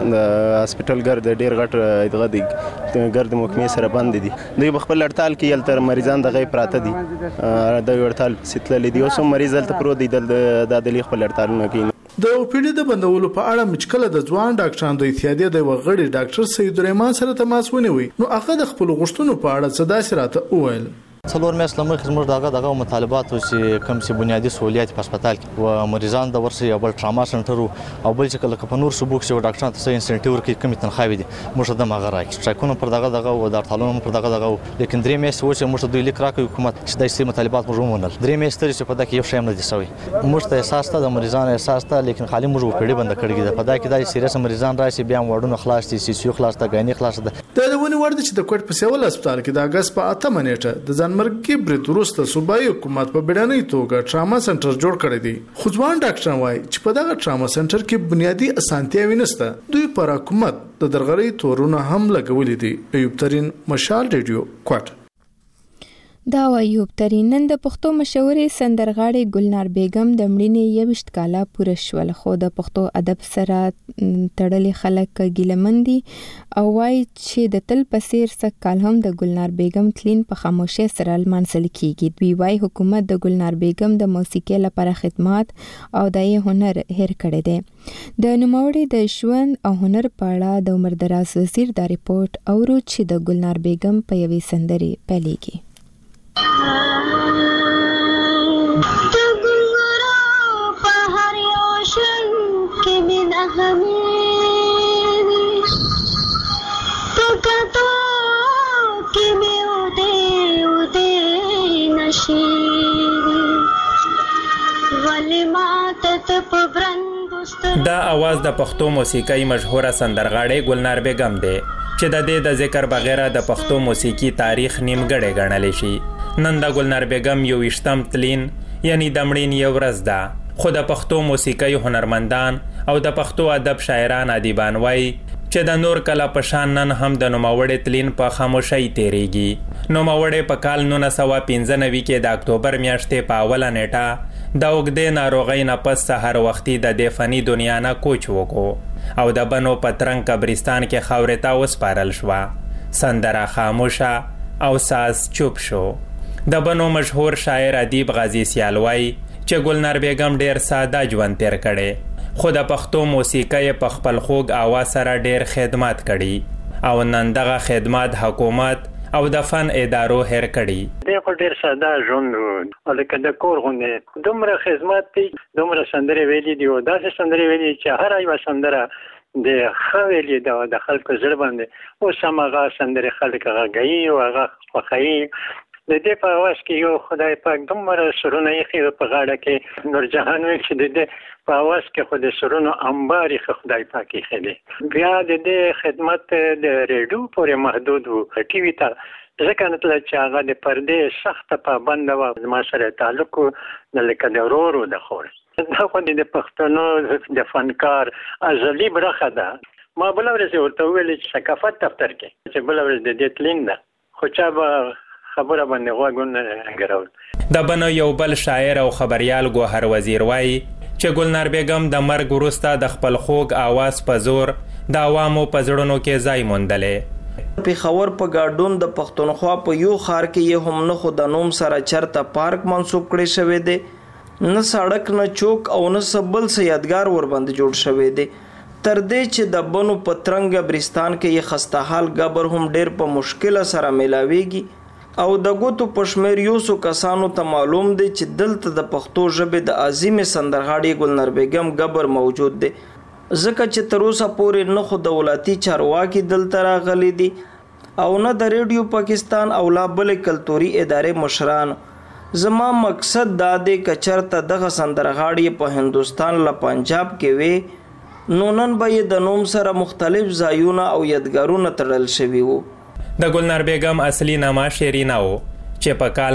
هسپټل ګرد ډیر غټ دغه دی ګرد محکمه سره بند دي دوی خپل هړتال کې یل تر مریض دغه پراته دي د ورتال ستل دي اوس مریض دلته پرو دي د دلی خپل هړتالونه کې د او پی ډي د بندولو په اړه مچکله د ځوان ډاکټرانو د اتحادیې د وغړي ډاکټر سید الرحمن سره تماس ونیوي نو هغه د خپل غوښتنو په اړه څه داسې راته وویل. څلور میاشتې مخکې زموږ دغه مطالبات چې کوم څه بنیادي سہولیات په هسپتال کې او مریضان د ورسې بل ټراما سنټر او بل چې کله په نور صوبو کې ډاکټرانو ته انسنټیو ورکړي کوم تنخواوي دي موږ د مغه راکړي ټریکونو پر دغه او د ارتالونو پر دغه لیکن درې میاشتې و چې موږ دوی لیک راکړي حکومت چې د سیمه مطالبات موږ ومنل. درې میاشتې چې په دغه یو شی نه دي سوی موږ ته احساس ته د مریضانو احساس ته لیکن خالي موږ په ډېر بند کړی دی په دغه کې د سیریس مریضان راشي بیا وړونو خلاص دي سی خلاص ته غنی خلاص ده. د ونی ورد چې د کوټ په سیول هسپتال کې د اگست په 8 منېټه د ځانمرګي برید وروسته صوبایي حکومت په بیړنۍ توګه ټراما سنټر جوړ کړی دی. خو ځوان ډاکټران وایي چې په دغه ټراما سنټر کې بنیادی اسانتیاوې نشته. دوی پر حکومت د درغلي تورونه هم لګولې دي. ایوب ترین، مشال ریډیو، کوټ. دا ایوب ترین. نن د پښتو مشهورې سندرغاړې ګلنار بیگم د مړینې 21 کاله پوره شول خو د پښتو ادب سره تړلې خلک ګیلمن دي او وایي چې د تل په څیر سږ کال هم د ګلنار بیگم تلین په خاموشۍ سره لمانځل کیږي. دوی وایي حکومت د ګلنار بیگم د موسیقۍ لپاره خدمات او د هنر هیر کړی دی. د نوموړي د ژوند او هنر په اړه د عمر دراز وزیر دا ریپورت اورو چې د ګلنار بیگم په یوې سندرې پیلېږي. شیری ولی ماتت په برندوست دا आवाज د پښتو موسیقۍ مشهوره سندرغاړې ګلنار بیگم دی چې د دې د ذکر بغیر د پښتو موسیقي تاریخ نیمګړی ګڼل شي. نن د ګلنار بیگم 21م تلین یعنی د مړین یو ورځ ده، خو د پښتو موسیقۍ هنرمندان او د پښتو ادب شاعران ادیبان وایي چې د نور کله په شان نن هم د نوموړې تلین په خاموشۍ تیریږي. نوموړې په کال 1995 کې د اکتوبر میاشتې په اوله نیټه د اوږدې ناروغۍ نه پس سحر وختي د دې فني دنیا نه کوچ وکړو او د بنو په ترنګ قبرستان کې خاورې ته وسپارل شوه. سندره خاموشه او ساز چوپ شو. د بنو مشهور شاعر ادیب غازی سیال وایي چې ګلنار بیگم ډیر ساده ژوند تیر کړي، خو د پښتو موسیقۍ په خپل خوږ آواز سره ډیر خدمات کړي او نن دغه خدمات حکومت او د فن ادارو هیر کړي. دغه ډیر ساده ژوند او لکه د کور غونډه دومره خدمات دي، دومره سندرې ویلي دي او داسې سندرې ویلي چې هر یو سندره د خویلې د خلکو زړه باندې او سمغه سندرې خلک غږی او هغه خوخی د دې په واس کې یو خدای پاک دومره سرونه یې خیر په غاړه کې نور جهان وی چې د دې په واس کې خو د سرونو انباري خدای پاک یې خېلې. بیا د دې خدمت د ریډیو پورې محدود وو، ټي وي ته ځکه نتل چې هغه د پردې سخت پابند و. ما سره تعلق لکه د ورورو د خور دا خو د پښتنو د فنکار ازلی برخه ده. ما بل ورځ ورته ویل چې ثقافت دفتر کې چې بل ورځ د دې تلین ده، خو چا به خبره باندې غوږونه ګرول. د بنو یو بل شاعر او خبريال ګوهر وزیر وایي چې ګلنار بیگم د مرګ وروسته د خپل خوږ آواز په زور د عوامو په زړونو کې ځای موندلې. پیښور په ګاډون د پښتونخوا په یو ښار کې یې هم نه خو د نوم سره چرته پارک منسوب کړی شوی دی، نه سړک نه چوک او نه سبل څه یادګار ورباندې جوړ شوی دی. تر دې چې د بنو په ترنګ قبرستان کې یې خسته حال قبر هم ډیر په مشکله سره ملاویږي او د ګوتو پښمیر یو څو کسانو ته معلوم دی چې دلته د پښتو ژبې د عظیم سندرغاړي ګلنار بیگم قبر موجود دی، ځکه چې تر اوسه پورې نه خو دولتي چارواکي دلته راغلي دي او نه د ریډیو پاکستان او لا بلې کلتوري ادارې مشران. زما مقصد دا دی که چرته دغه سندرغاړي په هندوستان له پنجاب کې وي نو نن به یې د نوم سره مختلف ځایونه او یادګارونه تړل شوي وو. د ګلنار بیگم اصلي نامه شیرینا و چې په کال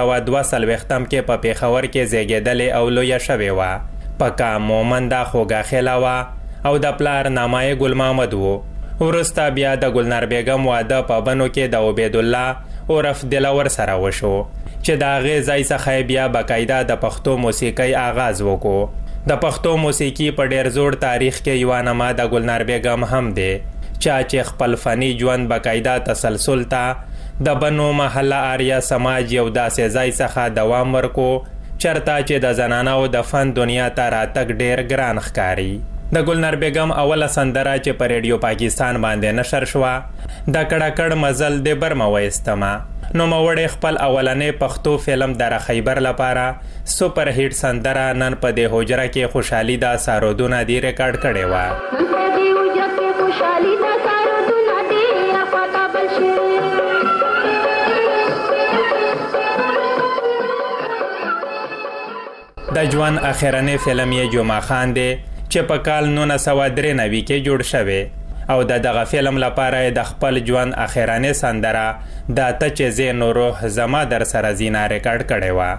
1942 کې په پیښور کې زیږېدلې او لویه شوې وه. پکا مومنده خوږاخیله وه او د پلار نامه یې ګل محمد و. وروسته بیا د ګلنار بیگم واده په بنو کې د عبیدالله عرف دلور سره وشو چې د هغې ځای څخه بیا باقاعده د پښتو موسیقۍ آغاز وکړو. د پښتو موسیقي په ډیر زوړ تاریخ کې یوه نامه د ګلنار بیگم هم دی چې خپل فني ژوند باقاعده تسلسل ته د بنو محله آریا سماج یو داسې ځای څخه دوام ورکو چرته چې د زنانو د فن دنیا ته راتګ ډیر ګران ښکاري. د ګلنار بیگم اوله سندره چې په ریډیو پاکستان باندې نشر شوه د کړکړ مزل د برمه وایستمه نوموړې خپل اولنې پښتو فلم در خیبر لپاره سپر هیټ سندره نن په دې حجره کې خوشحالي دا سارودونه دی ریکارډ کړې وه. د ژوند اخرنی فلم یې جمعه خان دی چې په کال 1993 کې جوړ شوی او دغه فلم لپاره د خپل ژوند اخرنی سندره د ته چې زینو روح زما در سره زینا ریکارډ کړې وه.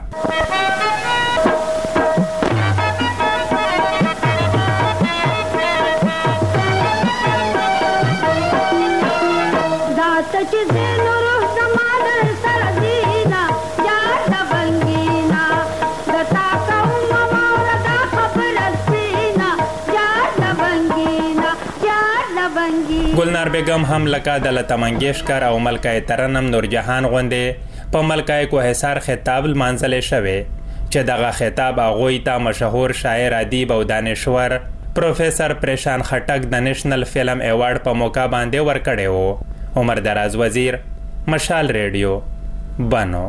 ګلنار بیگم هم لکه د لتا منګیشکر او ملکه ترنم نورجهان غوندې په ملکه کوهسار خطاب لمانځلې شوی چې دغه خطاب هغوی ته مشهور شاعر ادیب او دانشور پروفیسر پریشان خټک د نیشنل فلم ایوارډ په موقع باندې ورکړی و. عمر دراز وزیر، مشال ریډیو، بنو.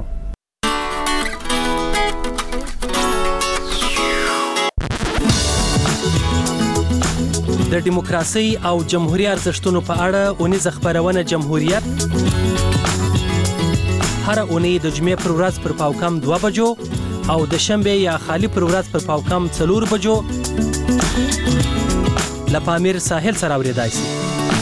د دیموکراسي او جمهوریت ارزښتونو په اړه اونیزه خبرونه جمهوریت هر اونۍ د جمعې پر ورځ پر پاوکم 2 بجو او د شنبه یا خالی پر ورځ پر پاوکم 4 بجو لپامیر ساحل سره اوریدای شي.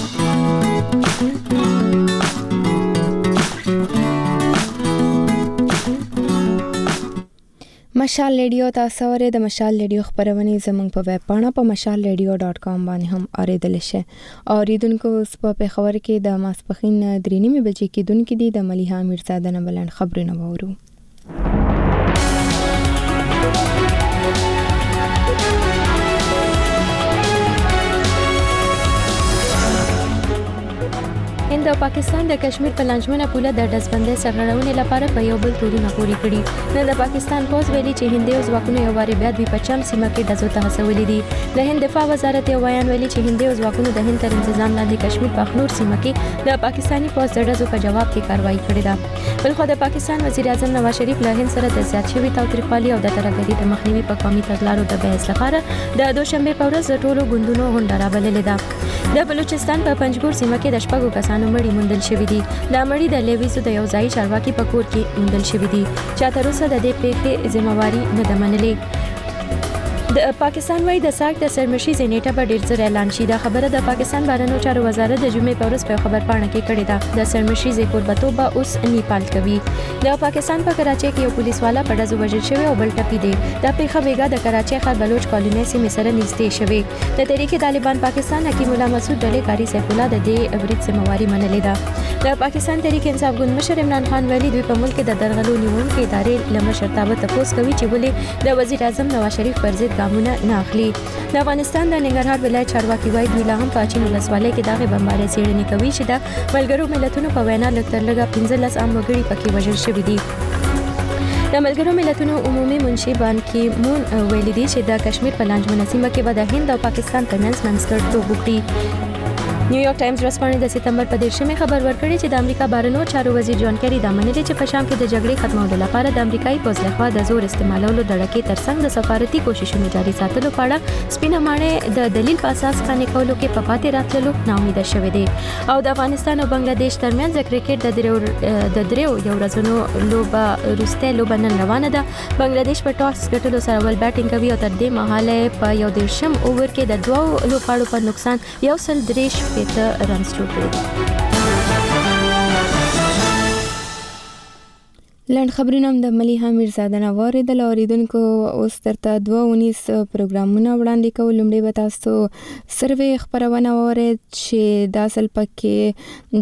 مشال ریډیو تاسو ورې د مشال ریډیو خبرونه زموږ په ویب پاڼه په mashalradio.com باندې هم اوریدل شي. اوریدونکو په خبر کې د ماسپخین 3:30 بجې کې دونکو دي د ملیحه میرزاده نه بلند خبرونه وورو. هند او پاکستان د کشمیر په لانجمنه پوله د دزبندۍ سرغړونې لپاره په یو بل تورونه پوري کړي. نن د پاکستان پوز ویلي چې هندي او ځواکونو یو واری بیا د پچم سیمه کې دزو ته هڅولې دي. د هند دفاع وزارت یو بیان ویلي چې هندي او ځواکونو د هند تر تنظیم لاندې کشمیر په خنور سیمه کې د پاکستانی پوز د دزو په جواب کې کاروایی کړې ده. بلخو د پاکستان وزیر اعظم نواز شریف له هند سره د زیات شوي تاوتریخوالي او د ترهګرۍ د مخنیوي په قومي تګلارو د بحث لپاره د دوشنبه په ورځ د ټولو ګوندونو غونډه رابللې ده. د بلوچستان په پنجګور سیمه کې د شپږو کسانو مړي موندل شوي دي. دا مړي د لیویسو د یو ځای چارواکي په کور کې موندل شوي دي چې تر اوسه د دې پیښې ذمہواری نه ده منلې. د پاکستان وايي د ساک د سرمشي نیټه په ډیر ځای اعلان شي. دا خبره د پاکستان بهرنیو چارو وزارت د جمعې په ورځ په خبر پاڼه کې کړې ده. د سرمشي کوربتو به اوس نیپال کوي. د پاکستان په کراچۍ کې یو پولیس والا په ډزو وژل شوی او بل ټپي دی. دا پیښه بیګا د کراچۍ خار بلوچ کالونی سیمې سره نږدې شوې. د تحریک طالبان پاکستان حکیم الله مسعود ډلې کاری سیف الله د دې برید ذمہواری منلې ده. د پاکستان تحریک انصاف ګوند مشر عمران خان ویلي دوی په ملک د درغلو نیونکو ادارې له مشرتابه تپوس کوي چې ولې د وزیر اعظم نواز شریف پر ضد ګامونه نه اخلي. د افغانستان د ننګرهار ولایت چارواکي وایي دوی لا هم په اچین ولسوالۍ کې دغه بمبارۍ څېړنې کوي چې د ملګرو ملتونو په وینا لږ تر لږه 15 عام وګړي پکې وژل شوي دي. د ملګرو ملتونو عمومي منشي بان کی مون ویلي دي چې د کشمیر په لانجمنه سیمه کې به د هند او پاکستان ترمنځ منځګړیتوب وکړي. نیویارک ټایمز ورځپاڼې د سپتمبر په 10مه خبر ورکړی چې د امریکا بهرنیو چارو وزیر جان کری دا منلي چې په شام کې د جګړې ختمولو لپاره د امریکایي پوځ لخوا د زور استعمالولو د ډکې ترڅنګ د سفارتي کوششونو جاري ساتلو په اړه سپینه ماڼۍ د دلیل په اساس قانع کولو کې په پاتې راتللو ناامیده شوې دي. او د افغانستان او بنگلاديش ترمنځ د کرکټ د دریو یو ورځنو لوبه روسته لوبه نن روانه ده. بنگلاديش په ټاس ګټلو سره ول بیټینګ کوي او تر دې مهاله په یو دیرشم اوور کې د دوه لوبغاړو په نقصان 1.3 رنز لند خبرونه د ملیحه میرزاده نه واردل. اوریدونکو اوس ترته 2:19 پروګرامونه وړاندې کوو. لومړی به تاسو سروې خبرونه واورئ چې د اصل پکې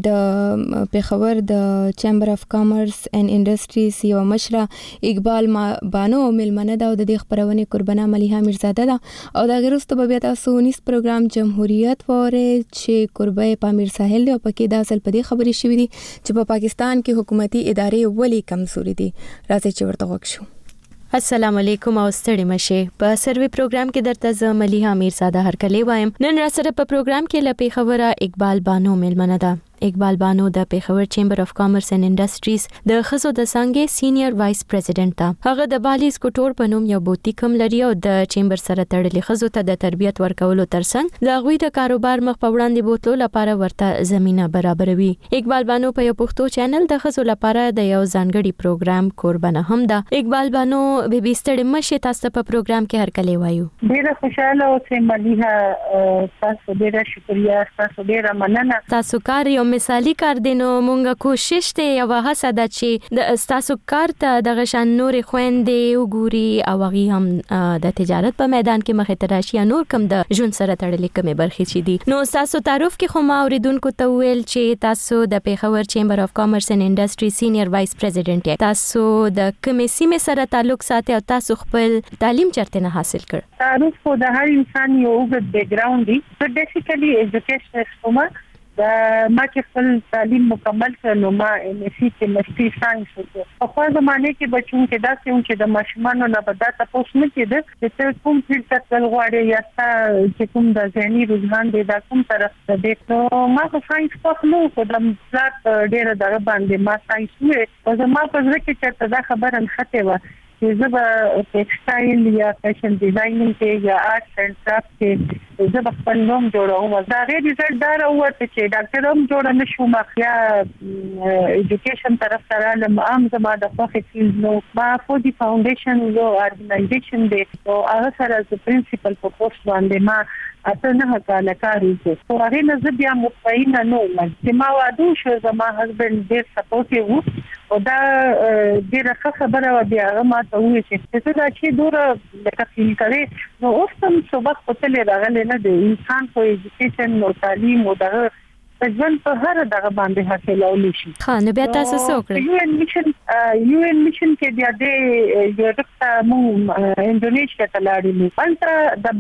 د پیښور د چیمبر اف کامرس اینڈ انډستریز یو مشره اقبال بانو ملمنه ده او د دې خبرونه قربانه ملیحه میرزاده ده. او د غیرست به بیا تاسو 19 پروګرام جمهوریت واورئ چې قربای پامیر ساحل دی او پکې د اصل په دې خبرې شوې دي چې په پاکستان کې حکومتي ادارې ولی کم دي. راځي چې ورته وښیو. السلام علیکم او ستړي مشه. په سروي پروګرام کې درته ز ملیحه میرزاده هرکلی وایم. نن را سره په پروګرام کې لپی خبره اقبال بانو ملمنه ده. اقبال بانو د پیښور چیمبر اف کامرس اینڈ انډستریز د خزو د څنګه سینیئر وایس پریزیډنټ ده. هغه د بالیز کوټور په نوم یو بوتیک هم لري او د چیمبر سره تړلې خزو ته د تربیت ورکولو ترڅنګ د غوي د کاروبار مخ په وړاندې بوتلو لپاره ورته زمينه برابروي. اقبال بانو په یو پښتو چینل د خزو لپاره د یو ځانګړي پروګرام قربانه هم ده. اقبال بانو به بیستړې مشه تاسو په پروګرام کې هرکلی وایو. ډیره خوشاله اوسم ملیحه، تاسو ډیره شکریا، تاسو ډیره مننه. تاسو کار یو مثالی کار دینو مونږه کوشش ته یو هڅه ده چې د تاسو کار ته د غشان نور خويندې وګوري او هغه هم د تجارت په میدان کې مخه تراشي نور کم د ژوند سره تړلې کمې برخې چي دي. نو تاسو تعارف کې خو ما اوریدونکو ته ویل چې تاسو د پیښور چیمبر اف کامرس اینڈ انډستری سینیئر وایس پریزیډنټ یې. تاسو د کومې سیمې سره تعلق ساتي او تاسو خپل تعلیم چرته نه حاصل کړ؟ تعارف خو د هر انسان یو اوږد بیک ګراوند دی. زه بیسیکلی ایجوکیشنل کومه دا ما چې خپل تعلیم مکمل کړ نو ما MSc کیمستري ساينس وکړ. په خپل زمانه کې بچون کې دا چې د ماشومانو نه بدا تاسو نه کېده چې کوم فیلډ ته تل غواړي یا چې کوم د ذهني رجحان دی دا کوم طرف ته دی. نو ما خو ساينس په نو کوم پلات ډېر دغه باندې ما ساينس وې او زما په ځکه چې دا خبره انخته و چې زه به ټیکسټایل یا فیشن ډیزاینینګ کې یا آرټس اینڈ کرافټ کې زه خپل نوم جوړوم. دا غیر ريزلټ دا راوته چې ډاکټر هم جوړ نه شوم یا ایجوکیشن طرف سره لم عام زما د فخر فیلډ نو ما فودي فاونډیشن یو ارګنایزیشن دی او هغه سره د پرنسپل په پوسټ باندې ما اته نه کال کاری کوم. هغه نه زه بیا مطمئنه نه وم چې ما واده شو. زما هسبند ډیر سپورټیو وو او دا ډیره خبره و. بیا هغه ما ته وویل چې دا چې دوره لکه فیل کوي نو اوس هم صبح په تل راغلی نه دی. انسان خو ایجوکیشن او تعلیم او دغه ځان په هر دغه باندې حاصلول شي. ها نو بیا تاسو څه وکړل؟ یو ان میشن کې بیا د یورپ ته مو انډونیشیا ته لاړو. البته د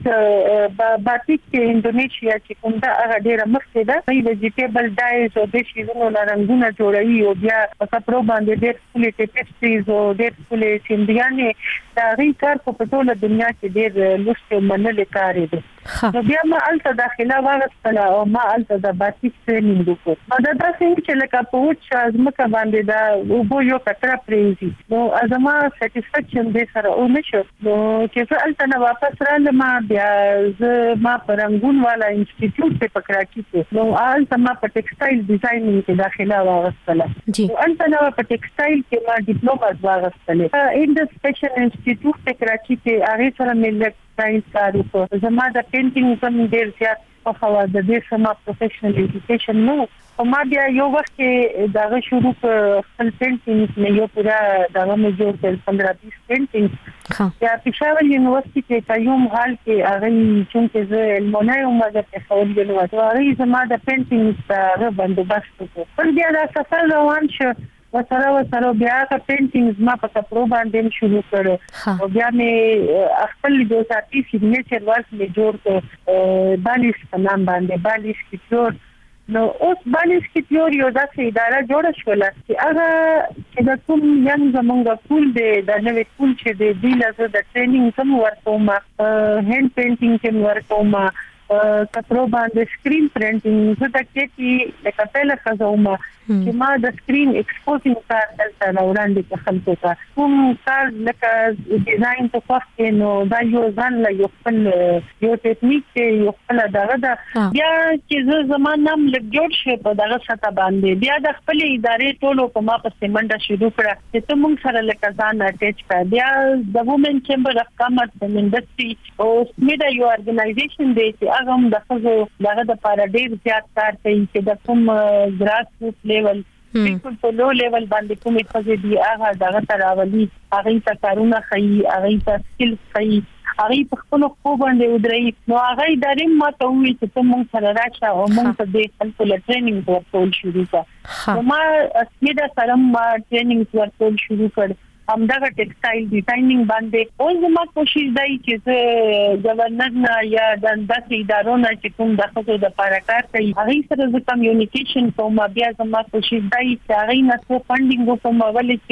باتیک کې انډونیشیا چې کوم دا هغه ډیره مخکې ده. په ویجیټیبل ډایټ او د شیزونو رنګونه جوړوي او بیا په کپرو باندې ډېر ټولې ټیپسټریز او ډېر ټولې سیندیانې دا غي کار په ټوله دنیا کې ډېر لوستو منلې کار دی. نو بیا ما الته داخله واغستله او ما الته د باتیک ټریننګ وکړ. دا داسې چې لکه په وچ ازمکه باندې دا وبو یو کتره پریزي نو ازما سټیسفیکشن دې سره او نشو. نو چې زه الته نه واپس رالم بیا زه ما پرنګون والا انسټیټیوټ په پکراچي کې نو الته ما په ټیکسټایل ډیزاینینګ کې داخله واغستله. نو الته نو په ټیکسټایل کې ما ډیپلوما واغستله. ان د سپیشل انسټیټیوټ په کراچي کې هغه سره مې ساينس کار وکړ. زما د پینټینګ کوم ډیر زیات په خوا د دې سم پروفیشنل ایجوکیشن نو او ما بیا یو وخت دا شروع خپل پینټینګ مې یو پورا دا مې جوړ کړ 15-20 پینټینګ. یا پېښور یونیورسيټي کې تایوم حال کې هغه چې زه المونای او مګر پېښور یونیورسيټي هغه زما د پینټینګ سره بندوبست وکړ. پر بیا دا سفر روان شو وسره بیا کا پینټینګز ما په کپرو باندې شروع کړ او بیا مې خپل د ساتي سیګنیچر ورک مې جوړ کړ بالیش په نام باندې بالیش کیور. نو اوس بالیش کیور یو داسې اداره جوړه شوله چې هغه چې د کوم یم زمونږ کول دی د نوې کول چې د دې لزه د ټریننګ کوم ورکوم هند پینټینګ کوم ورکوم کپرو باندې سکرین پرینټینګ زه د کېټي د کپل خزوم چې ما د سکرین ایکسپوزینګ کار دلته وړاندې په خلکو ته کوم کار لکه ډیزاین په وخت کې نو دا یو ځان له یو خپل یو ټیکنیک کې یو خپل دغه دا بیا چې زه زمون نام لګ جوړ شي په دغه سطح باندې بیا د خپل ادارې ټولو په ما په سیمنډه شروع کړه چې ته مونږ سره لکه ځان اټیچ کړ. بیا د وومن چیمبر اف کامرس اینڈ انډستری او سمیدا یو ارګنایزیشن دی چې هغه هم د خزو دغه د پاره ډیر زیات کار کوي چې د کوم ګراس روټ لیول بالکل په لو لیول باندې کومې خزې دی هغه دغه تراولي هغه ته کارونه کوي هغه ته سکل کوي هغه په خپل خو باندې ودرې نو هغه ادارې ما ته وی چې ته مونږ سره راشه او مونږ ته د خپل ټریننګ ورکول شروع کړه. نو ما اسمیدا سره ما ټریننګ ورکول شروع کړ همدغه ټیکسټایل ډیزاینینګ باندې او زما کوشش دی چې زه گورنر نه یا د داسې ادارو نه چې کوم د خصوصي د پاراکار کوي هغه سره د کمیونیکیشن کوم بیا زما کوشش دی چې هغه نه څه فندینګ کوم ولې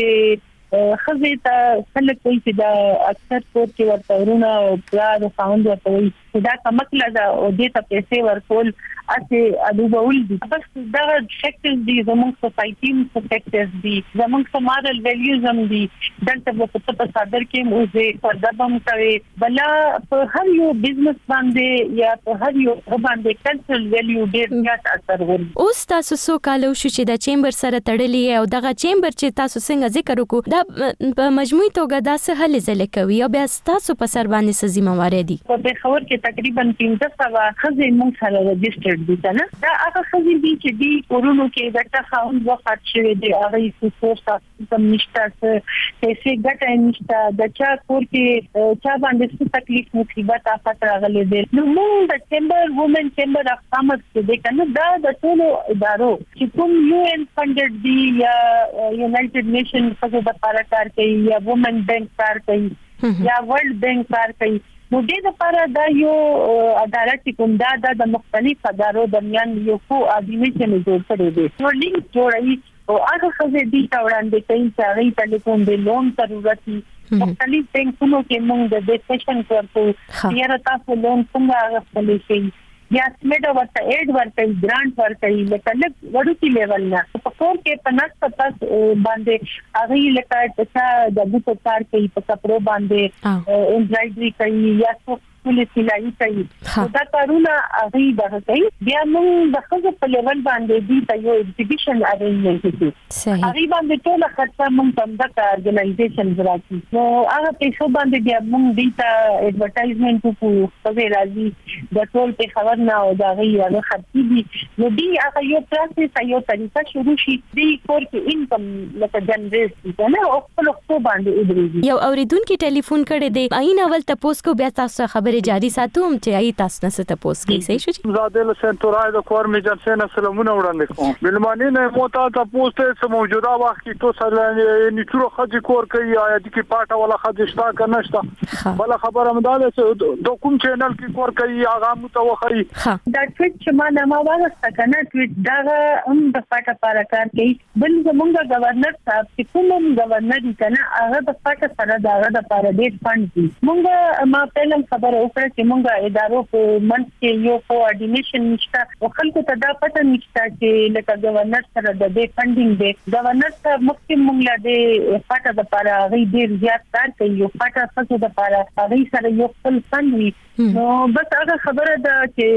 چې خزه ته خلک کوي چې دا اکثر کور کې ورته ورونه او پلا د فاوند ورته وي دا کمکله دا او دې ته پیسې ورکول اته ادوبول دي بس دا فیکټرز دي زموږ سوسايټي مو فیکټرز دي زموږ سمارل ویلیوز هم دي دلته په صدر کې موزه پردبم کوي بلا په هر یو بزنس باندې یا په هر یو باندې کلچرل ویلیو ډیر زیات اثر ورکوي. اوس تاسو سو کالو شو چې د چیمبر سره تړلې او دغه چیمبر چې تاسو څنګه ذکر وکړو دا په مجموعي توګه دا څه هلې ځلې کوي او بیا تاسو په سر باندې څه ذمہواری دي؟ په پېښور کې تقریبا 1500 خزې مونږ سره رجسټرډ دي نه دا هغه خزې دي چې دی کورونو کې دغه خاوند وخت شوی دی هغه څه سورس کوم نشته څه ګټه نشته د چا کور کې چا باندې څه تکلیف مصیبت آفت راغلي دي نو موږ د چیمبر وومن چیمبر اف کامرس کې د کنه دا د ټولو ادارو چې کوم یو ان فندډ دي یا یونایټډ نیشن په د لپاره کار کوي یا وومن بانک کار کوي یا ورلد بانک کار کوي نو دې لپاره دا یو عدالت کوم دا د مختلف ادارو درمیان یو کو ادمي چې جوړ کړی دی نو لینک جوړوي او هغه خزې دي تا وړاندې کوي چې هغه ټلیفون د لون ضرورت دي مختلف بانکونو کې موږ د ډیسکشن کوو یا تاسو لون څنګه غوښتلی شي یا سمیډا ورته ایډ ورته ګرانټ ورته لکه لږ وړوکی لیول نه په کور کې پنځه پتاس باندې هغه لکه چې د بوتو کار کوي په کپرو باندې امبرایډري کوي یا څو ټول سلایي کوي دا کارونه هغه به کوي بیا موږ د خپل په لیول باندې دی ته یو ایگزیبیشن ارینجمنت کوي هغه باندې ټول خرڅه موږ هم د ارګنایزیشن راځي نو هغه پیسې باندې بیا موږ دی ته ایڈورټایزمنت کوو په راځي د ټول په خبر نه او دا غي هغه خرڅي دي نو دی هغه یو پروسس یو طریقه شروع شي دی کور کې انکم لکه جنریټ کنه او خپل خپل باندې ادري یو اوریدونکو ټلیفون کړي دی عین اول تاسو کو بیا تاسو خبره جاری ساتوم چې ای تاسو نه ست تاسو کې صحیح شو زاده له سنتورای د کور می جنسه نه سلامونه وړاندې کوم بلمانی نه موتا تاسو ته موجوده وخت کې تو سره نیټرو خځې کور کوي یا د کی پاټه ولا خځې شتا کنه شتا بل خبره مداله چې د کوم چینل کې کور کوي هغه متوخی دا ټویټ چې ما نه ما واغسته کنه ټویټ دا هم د پاټه لپاره کار کوي بل زمونږ گورنر صاحب چې کوم گورنر دي کنه هغه د پاټه سره دا د لپاره ډېر فند دي مونږ ما پهلم خبره وکړه چې مونږه ادارو په منځ کې یو کوارډینیشن نشته او خلکو ته دا پته نشته چې لکه گورنر سره د دې فندینګ دی گورنر صاحب مخکې مونږ له دې پاټه لپاره غي ډېر زیات کار کوي یو پاټه څه د لپاره هغه سره یو خپل فند وي نو بس هغه خبره ده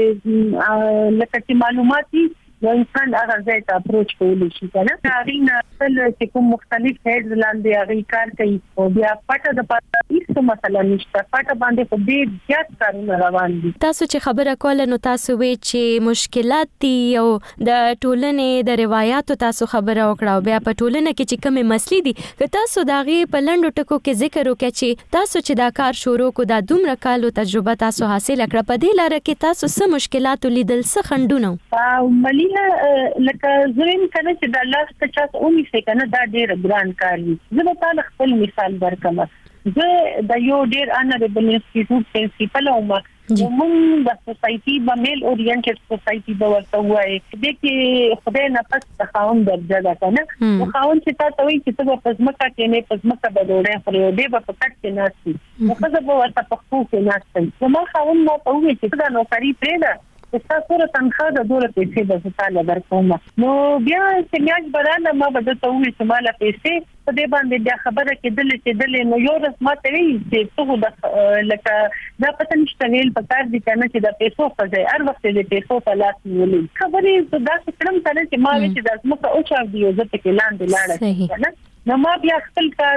چې لکه چې معلوماتي یو انسان هغه ځای ته اپروچ کولی شي کنه هغه نه خپل چې کوم مختلف هډز لاندې هغه کار کوي او بیا پټه د پټه هیڅ مسله نشته پټه باندې په دې زیات کارونه روان دي تاسو چې خبره کوله نو تاسو وی چې مشکلات دي او د ټولنې د روایتو تاسو خبره وکړه بیا په ټولنه کې چې کومه مسلې دي که تاسو داغي په لندو ټکو کې ذکر وکړئ چې تاسو چې دا کار شروع کو دا دومره کالو تجربه تاسو حاصل کړه په دې لاره کې تاسو څه مشکلات لیدل څه خندونه ملي لکه زرین کنه چې د لاس 50 اونې څخه کنه دا ډېر ګران کار دی زه به تاسو خپل مثال درکم زه د یو ډېر انریبل انسټیټیوټ پرنسپل او موږ د سوسايټي په میل اورینټډ سوسايټي په ورته وایي د کې خدای نه پس د خاوند درجه ده کنه او خاوند چې تاسو وایي چې ته په ځمکه کې نه په ځمکه بدوړې خو دې په پټ کې ناشتي نو څه به ورته په خو کې ناشتي نو ما خاوند نو ته وایي چې دا نوکری پرې ده تاسو سره تنخواه د دوله پیسې به تعالی درکوم نو بیا چې میاج برانه ما به ته وې چې مال پیسې په دې باندې بیا خبره کېدل نو یو ورځ ما ته وی چې څه د لکه دا پته نشته ویل په کار دي کنه چې د پیسو په ځای هر وخت د پیسو په لاس نیولې خبرې دا څنګه کنه چې ما وی چې د اسمه او چا دی زه ته لاندې لاړه کنه نو ما بیا خپل کار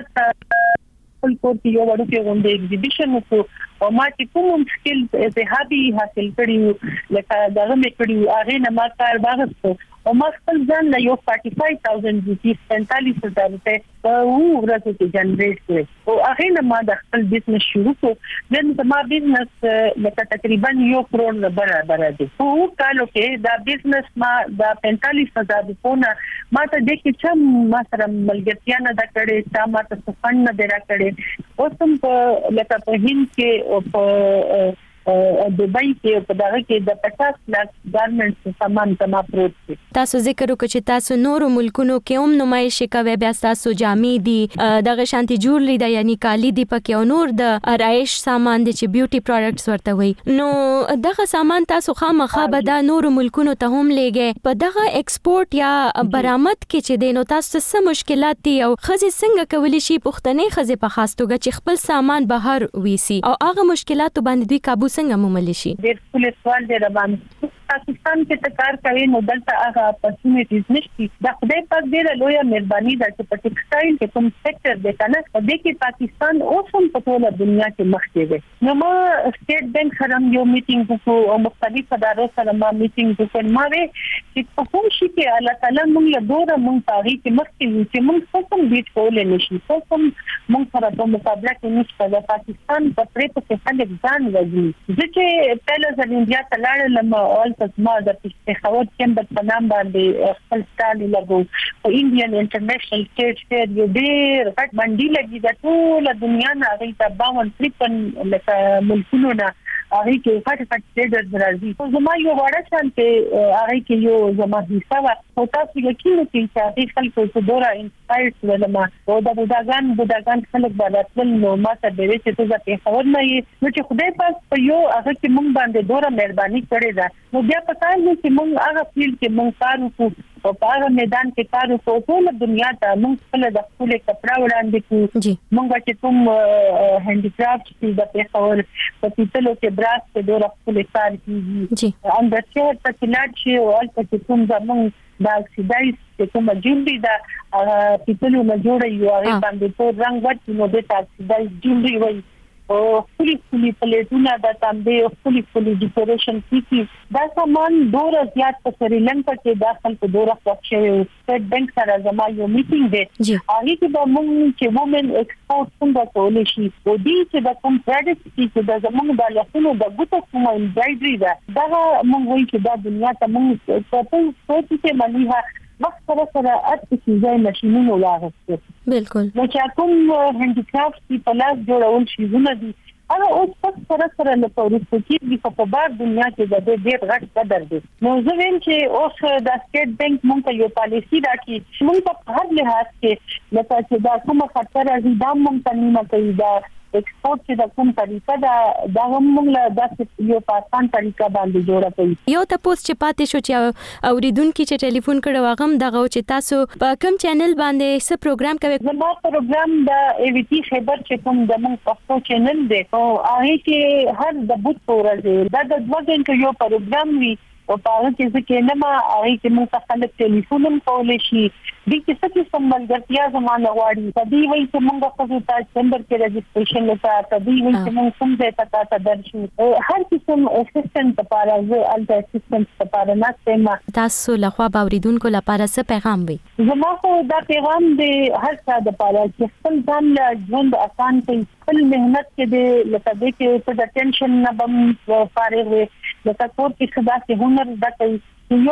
خپل کوټي یو ورته غونډه ایگزیبیشن او ما چې کوم سکل ذهابي حاصل کړیو لکه دا مې کړیو هغه نه ما کار باغستو او ما خپل ځان له 45000 روپیس 45000 روپے او ورته کې جنریټ کړ او هغه نه ما د خپل بزنس شروع کړ نن ما بزنس لکه تقریبا 1 کروڑ نه برابر دی او کالو کې دا بزنس ما د 45000 روپونه ما ته د کې چې ما سره ملګرتیا نه دا کړې چې ما ته فند نه درا کړې او سم په لکه په هند کې او په دبي کې په دغه کې د 50 لک ګارمنټس سامان تما پروت دي تاسو ذکر وکړئ چې تاسو نورو ملکونو کې هم نمایش کوي بیا تاسو جامې دي دغه شانتي جوړلی دا یعنی کالی دی پکې او نور د آرایش سامان دي چې بیوټي پروډکټس ورته وي نو دغه سامان تاسو خامخا به د نورو ملکونو ته هم لېږئ په دغه ایکسپورت یا برآمد کې چې دینو تاسو څه مشکلات دي او خزې څنګه کولی شي پښتنې خزې په خاص توګه چې خپل سامان بهر ویسي او هغه مشکلات باندې دوی قابو څنګه مومل شي ډېر ټول سوال دی روان پاکستان کې ته کار کوي نو دلته هغه اپورچونټیز نشته د خدای پاک ډېر لویه مهرباني ده چې په ټیکسټایل کې کوم سېکټر دی کنه د کې پاکستان اوس هم په ټوله دنیا کې مخکې دی نو ما سټیټ بانک سره یو میټینګ وکړو او مختلف ادارو سره ما میټینګ وکړ ما وی چې په کوم شي کې الله تعالی موږ له دوره موږ پاري کې مخکې چې موږ څه هم بیت کولای نشي څه هم موږ سره په مقابله کې نشته د پاکستان په پرې په خلک ځان وځي چې پهله ځل انډیا ته لاړل ما ما د پېښور چمبر په نام باندې خپل ستال لګو په انډین انټرنیشنل ټریډ فیر یو ډېر غټ منډي لګي د ټول دنیا نه غي ته 52 لکه ملکونو نه هغه کې فټ ټریډرز راځي او زما یو وړه شانته هغه کې یو زما حصہ وا او تاسو یقین وکړئ چې هغه خلکو ته ډورا انسپایر ولما او د بوداګان خلک باندې نو ما ته به چې ته په خبر نه یې نو چې خدای پاک په یو هغه کې مونږ باندې ډورا مهرباني کړې ده نو بیا پتا نه چې مونږ هغه فیل کې مونږ کار وکړو او په هغه میدان کې کار وکړو ټول دنیا ته موږ خپل د خپل کپڑا وړاندې کوو موږ چې کوم هاندیکرافټ چې د پیښور په پیتلو کې براس په ډېر خپل کار کیږي اندر شهر په کلاټ شي او البته کوم زموږ د اکسیډایز چې کوم جلدی دا پیتلو نه جوړي یو هغه باندې په رنگ ورته نو د اکسیډایز جلدی وایي او فلی پلیټونه د تانبې فلی ډیکوریشن کیږي دا سامان ډور زیات په سریلانکا کې داخل په ډور وخت شوی سټیټ بانک سره زما یو میټینګ دی هغه کې د موږ چې وومن ایکسپورټ څنګه کولای شي او دې چې د کوم پروډکټ چې د زموږ د لاسونو د ګوتو کوم امبرایډري دا موږ وایي چې دا دنیا ته موږ په څه کې مليها وخت سره اته ځای ماشينونو واغسته بالکل نو چې کوم هاندیکرافټ په لاس جوړول شي زونه دي هغه اوس په سره له پروسې کې په بار دنیا کې د ډېر غټ قدر دي نو زه ویم چې اوس د سټیټ بانک مونږ یو پالیسی راکړي موږ په هر لحاظ کې لکه چې دا کومه خطر راځي دا مونږ ته نیمه کوي دا ایکسپورټ چې د کوم طریقه دا هم له داسې یو پاسان طریقه باندې جوړه کړي یو تاسو چې پاتې شو چې اوریدونکو چې ټلیفون کړو هغه دغه چې تاسو په کوم چینل باندې څه پروګرام کوي زما پروګرام د ای وی ټی خیبر چې کوم د موږ پښتو چینل دی او هغه کې هر د بوت پورې دا د وګړو یو پروګرام وی او په هغه کې ځکه نه ما هغه کې موږ خلک ټلیفون هم کولای شي د کیسه کې سملګرتیا زمانه غواړي تدې وایي چې موږ خپل تاسو چمبر کې رجسټریشن لپاره تدې وایي چې موږ کوم ځای ته تاسو درشو هر قسم اسسټنټ لپاره زه الټا اسسټنټ لپاره نه تاسو لخوا باوریدونکو لپاره څه پیغام وي زما خو دا پیغام دی هر څه د لپاره چې خپل ځان له ژوند آسان کړي خپل مهنت کې د لکه د کې په د ټینشن نه بم فارغ وي لکه کور کې خدا کې هنر دکې یو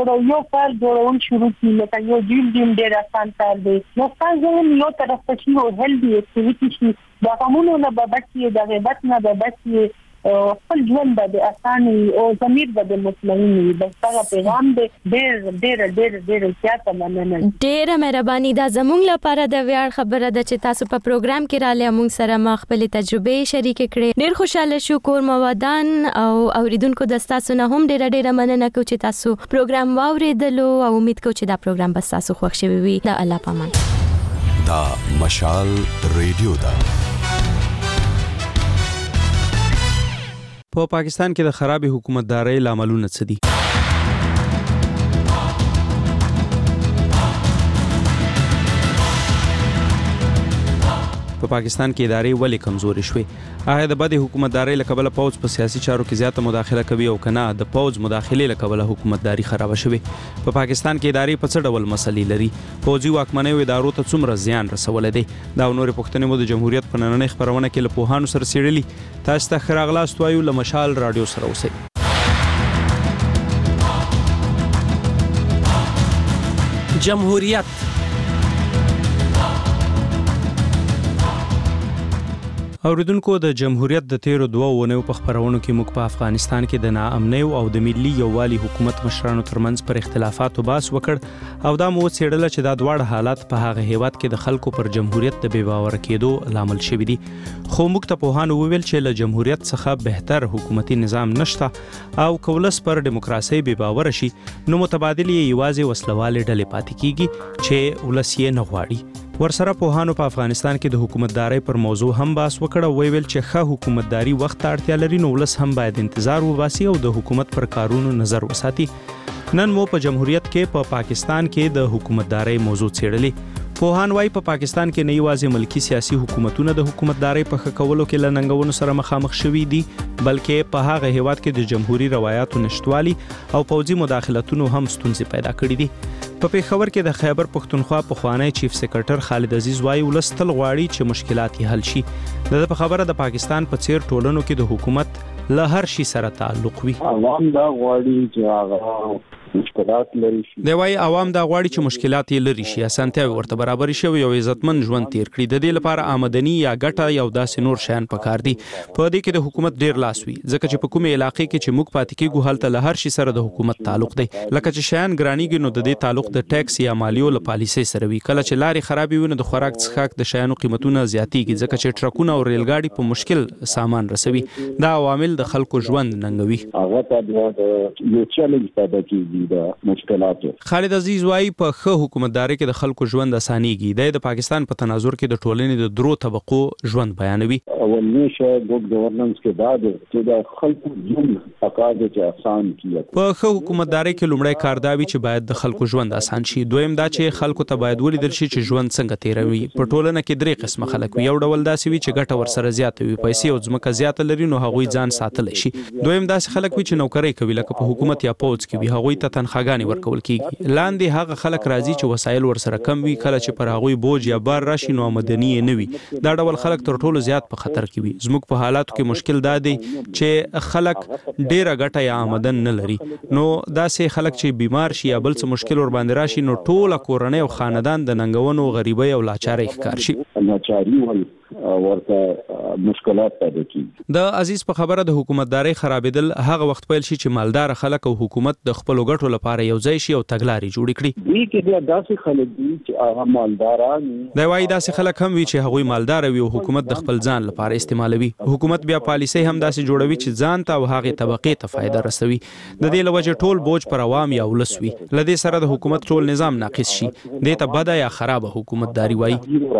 کار جوړول شروع کړي لکه یو جیم ډیر آسان کار دی نو تاسو یو طرف ته شي او هیلدي اکټیویټی شي دا کومونو نه بچي د غیبت نه بچي خپل ژوند د اساني او ضمیر د مطمئني بس دا پیغام دی ډېر زیاته مننه ډېر مهرباني دا زموږ لپاره د ویاړ خبره ده چې تاسو په پروګرام کې را لې موږ سره خپل تجربه شریک کړې ډېر خوشاله شو کور موادان او اوریدونکو د تاسو نه هم ډېر مننه کوم چې تاسو پروګرام واوریدلو او امید کوم چې دا پروګرام به تاسو خوښ شوي وي د الله پامان دا مشال ریډیو دا په پاکستان کې د خراب حکومتدارۍ لاملونه څه دي؟ په پاکستان کې ادارې ولې کمزوري شوې؟ آیا د بد حکومتدارۍ له کبله پوز په سیاسي چارو کې زیاته مداخله کوي او کنه د پوز مداخله له کبله حکومتداري خراب شوې؟ په پاکستان کې ادارې په څه ډول مسلې لري؟ پوزي واکمنۍ ادارو ته څومره زیان رسولې دي؟ دا نور پوښتنې مو د جمهوریت په نننۍ خبرونه کې له پوهانو سره څېړلې. تاسو ته ښه راغلاست وایو له مشال رادیو سره اوسئ. جمهوریت اوریدونکو د جمهوریت د تیرو 2 ونیو په خبرونو کې موږ په افغانستان کې د ناامنۍ او د ملي یووالي حکومت مشرانو ترمنځ پر اختلافاتو باس وکړ او دا مو څېړل چې دا دواړه حالات په هغه هیواد کې د خلکو پر جمهوریت د بې باور کېدو لامل شوي دي. خو موږ ته پوهانو وویل چې له جمهوریت څخه بهتر حکومتي نظام نشته او کولس پر دیموکراسي بې باور شي نو متبادل یوازې وسلواله ډلې پاتې کیږي چې ولس یې نه غواړي. ورسره پوهانو په افغانستان کې د حکومتدارۍ پر موضوع هم باس وکړ او ویل چې ښه حکومتداري وخت ته اړتیا لري نو ولس هم باید انتظار وباسي او د حکومت پر کارونو نظر وساتي. نن مو په جمهوریت کې په پاکستان کې د حکومتدارۍ موضوع څېړلې. پوهان وايي په پاکستان کې نه یوازې ملکی سیاسي حکومتونه د حکومتدارۍ په ښه کولو کې له ننګونو سره مخامخ شوي دي بلکې په هغه هیواد کې د جمهوریت روایتو نشټوالي او پوځي مداخلتونو هم ستونزې پیدا کړې دي. په پیښور کې د خیبر پښتونخوا پخوانی چیف سیکرټر خالد عزیز وايي ولستل غواړي چې مشکلات یې حل شي. د خبره د پاکستان په څیر ټولنو کې د حکومت له هر شي سره تعلق وي. عوام دا غواړي چې هغه مشکلات لري شي. دی وايي عوام دا غواړي چې مشکلات یې لري شي اسانتیاوي ورته برابر شي او یو عزتمن ژوند تیر کړي. د دې لپاره آمدنی یا ګټه یو داسې نور شیان پکار دي. په دې کې د حکومت ډیر لاس وي ځکه چې په کومه علاقې کې چې موږ پاتې کېږو هلته له هر شي سره د حکومت تعلق دی. لکه چې شیان ګرانیږي نو د دې تعلق د ټیکس یا مالیو له پالیسۍ سره وي. کله چې لارې خرابې وي نو د خوراک څښاک د شیانو قیمتونه زیاتېږي ځکه چې ټرکونه او ریل ګاډي په مشکل سامان رسوي. دا عوامل د خلکو ژوند ننګوي. هغه ته د یو چیلنج پیدا کیږي د مشکلاتو. خالد عزیز وايي په ښه حکومتداري کې د خلکو ژوند اسانيږي. د پاکستان په تناظر کې د ټولنې د درو طبقو ژوند بیانوي. اولنی شی ګډ گورننس کې دا دی چې د خلکو ژوند پکار دي چې آسان کیږي. په ښه حکومتداري کې لومړی کار دا وي چې باید د خلکو ژوند آسان شي. دویم دا چې خلکو ته باید ولیدل شي چې ژوند څنګه تیروي. په ټولنه کې درې قسمه خلک وي. یو ډول داسې وي چې ګټه ورسره زیاته وي، پیسې او ځمکه زیاته لري، نو هغوی ځان ساتلی شي. دویم داسې خلک وي چې نوکرۍ کوي، لکه په حکومت یا پوځ کې وي، هغوی ته تنخواګانې ورکول کیږي. لاندې هغه خلک راځي چې وسایل ورسره کم وي، کله چې پر هغوی بوج یا بار راشي نو آمدني یې نه وي. دا ډول خلک تر ټولو زیات په خطر کې وي. زموږ په حالاتو کې مشکل دا دی چې خلک ډیره ګټه یا آمدن نه لري، نو داسې خلک چې بیمار شي یا بل څه مشکل ور باندې راشي نو ټوله کورنۍ او خاندان د ننګونو، غریبۍ او لاچارۍ ښکار شي. ورته مشکلات پیدا کیږي. د عزیز په خبره د حکومتداري خرابېدل هغه وخت پیل شي چې مالدار خلک او حکومت د خپل ګټو لپاره یو ځای شي او تګلارې جوړ کړي. دې کې بیا داسې خلک دي چې هغه مالداران دی، وايي داسې خلک هم وي چې هغوی مالدار وي او حکومت د خپل ځان لپاره استعمالوي. حکومت بیا پالیسي هم داسې جوړوي چې ځان ته او هغه طبقې ته فایده رسوي. د دې لوجه ټول بوج پر عوام یا ولس وي. لدې سره د حکومت ټول نظام ناقص شي. دې ته بده یا خرابه حکومتداري وايي.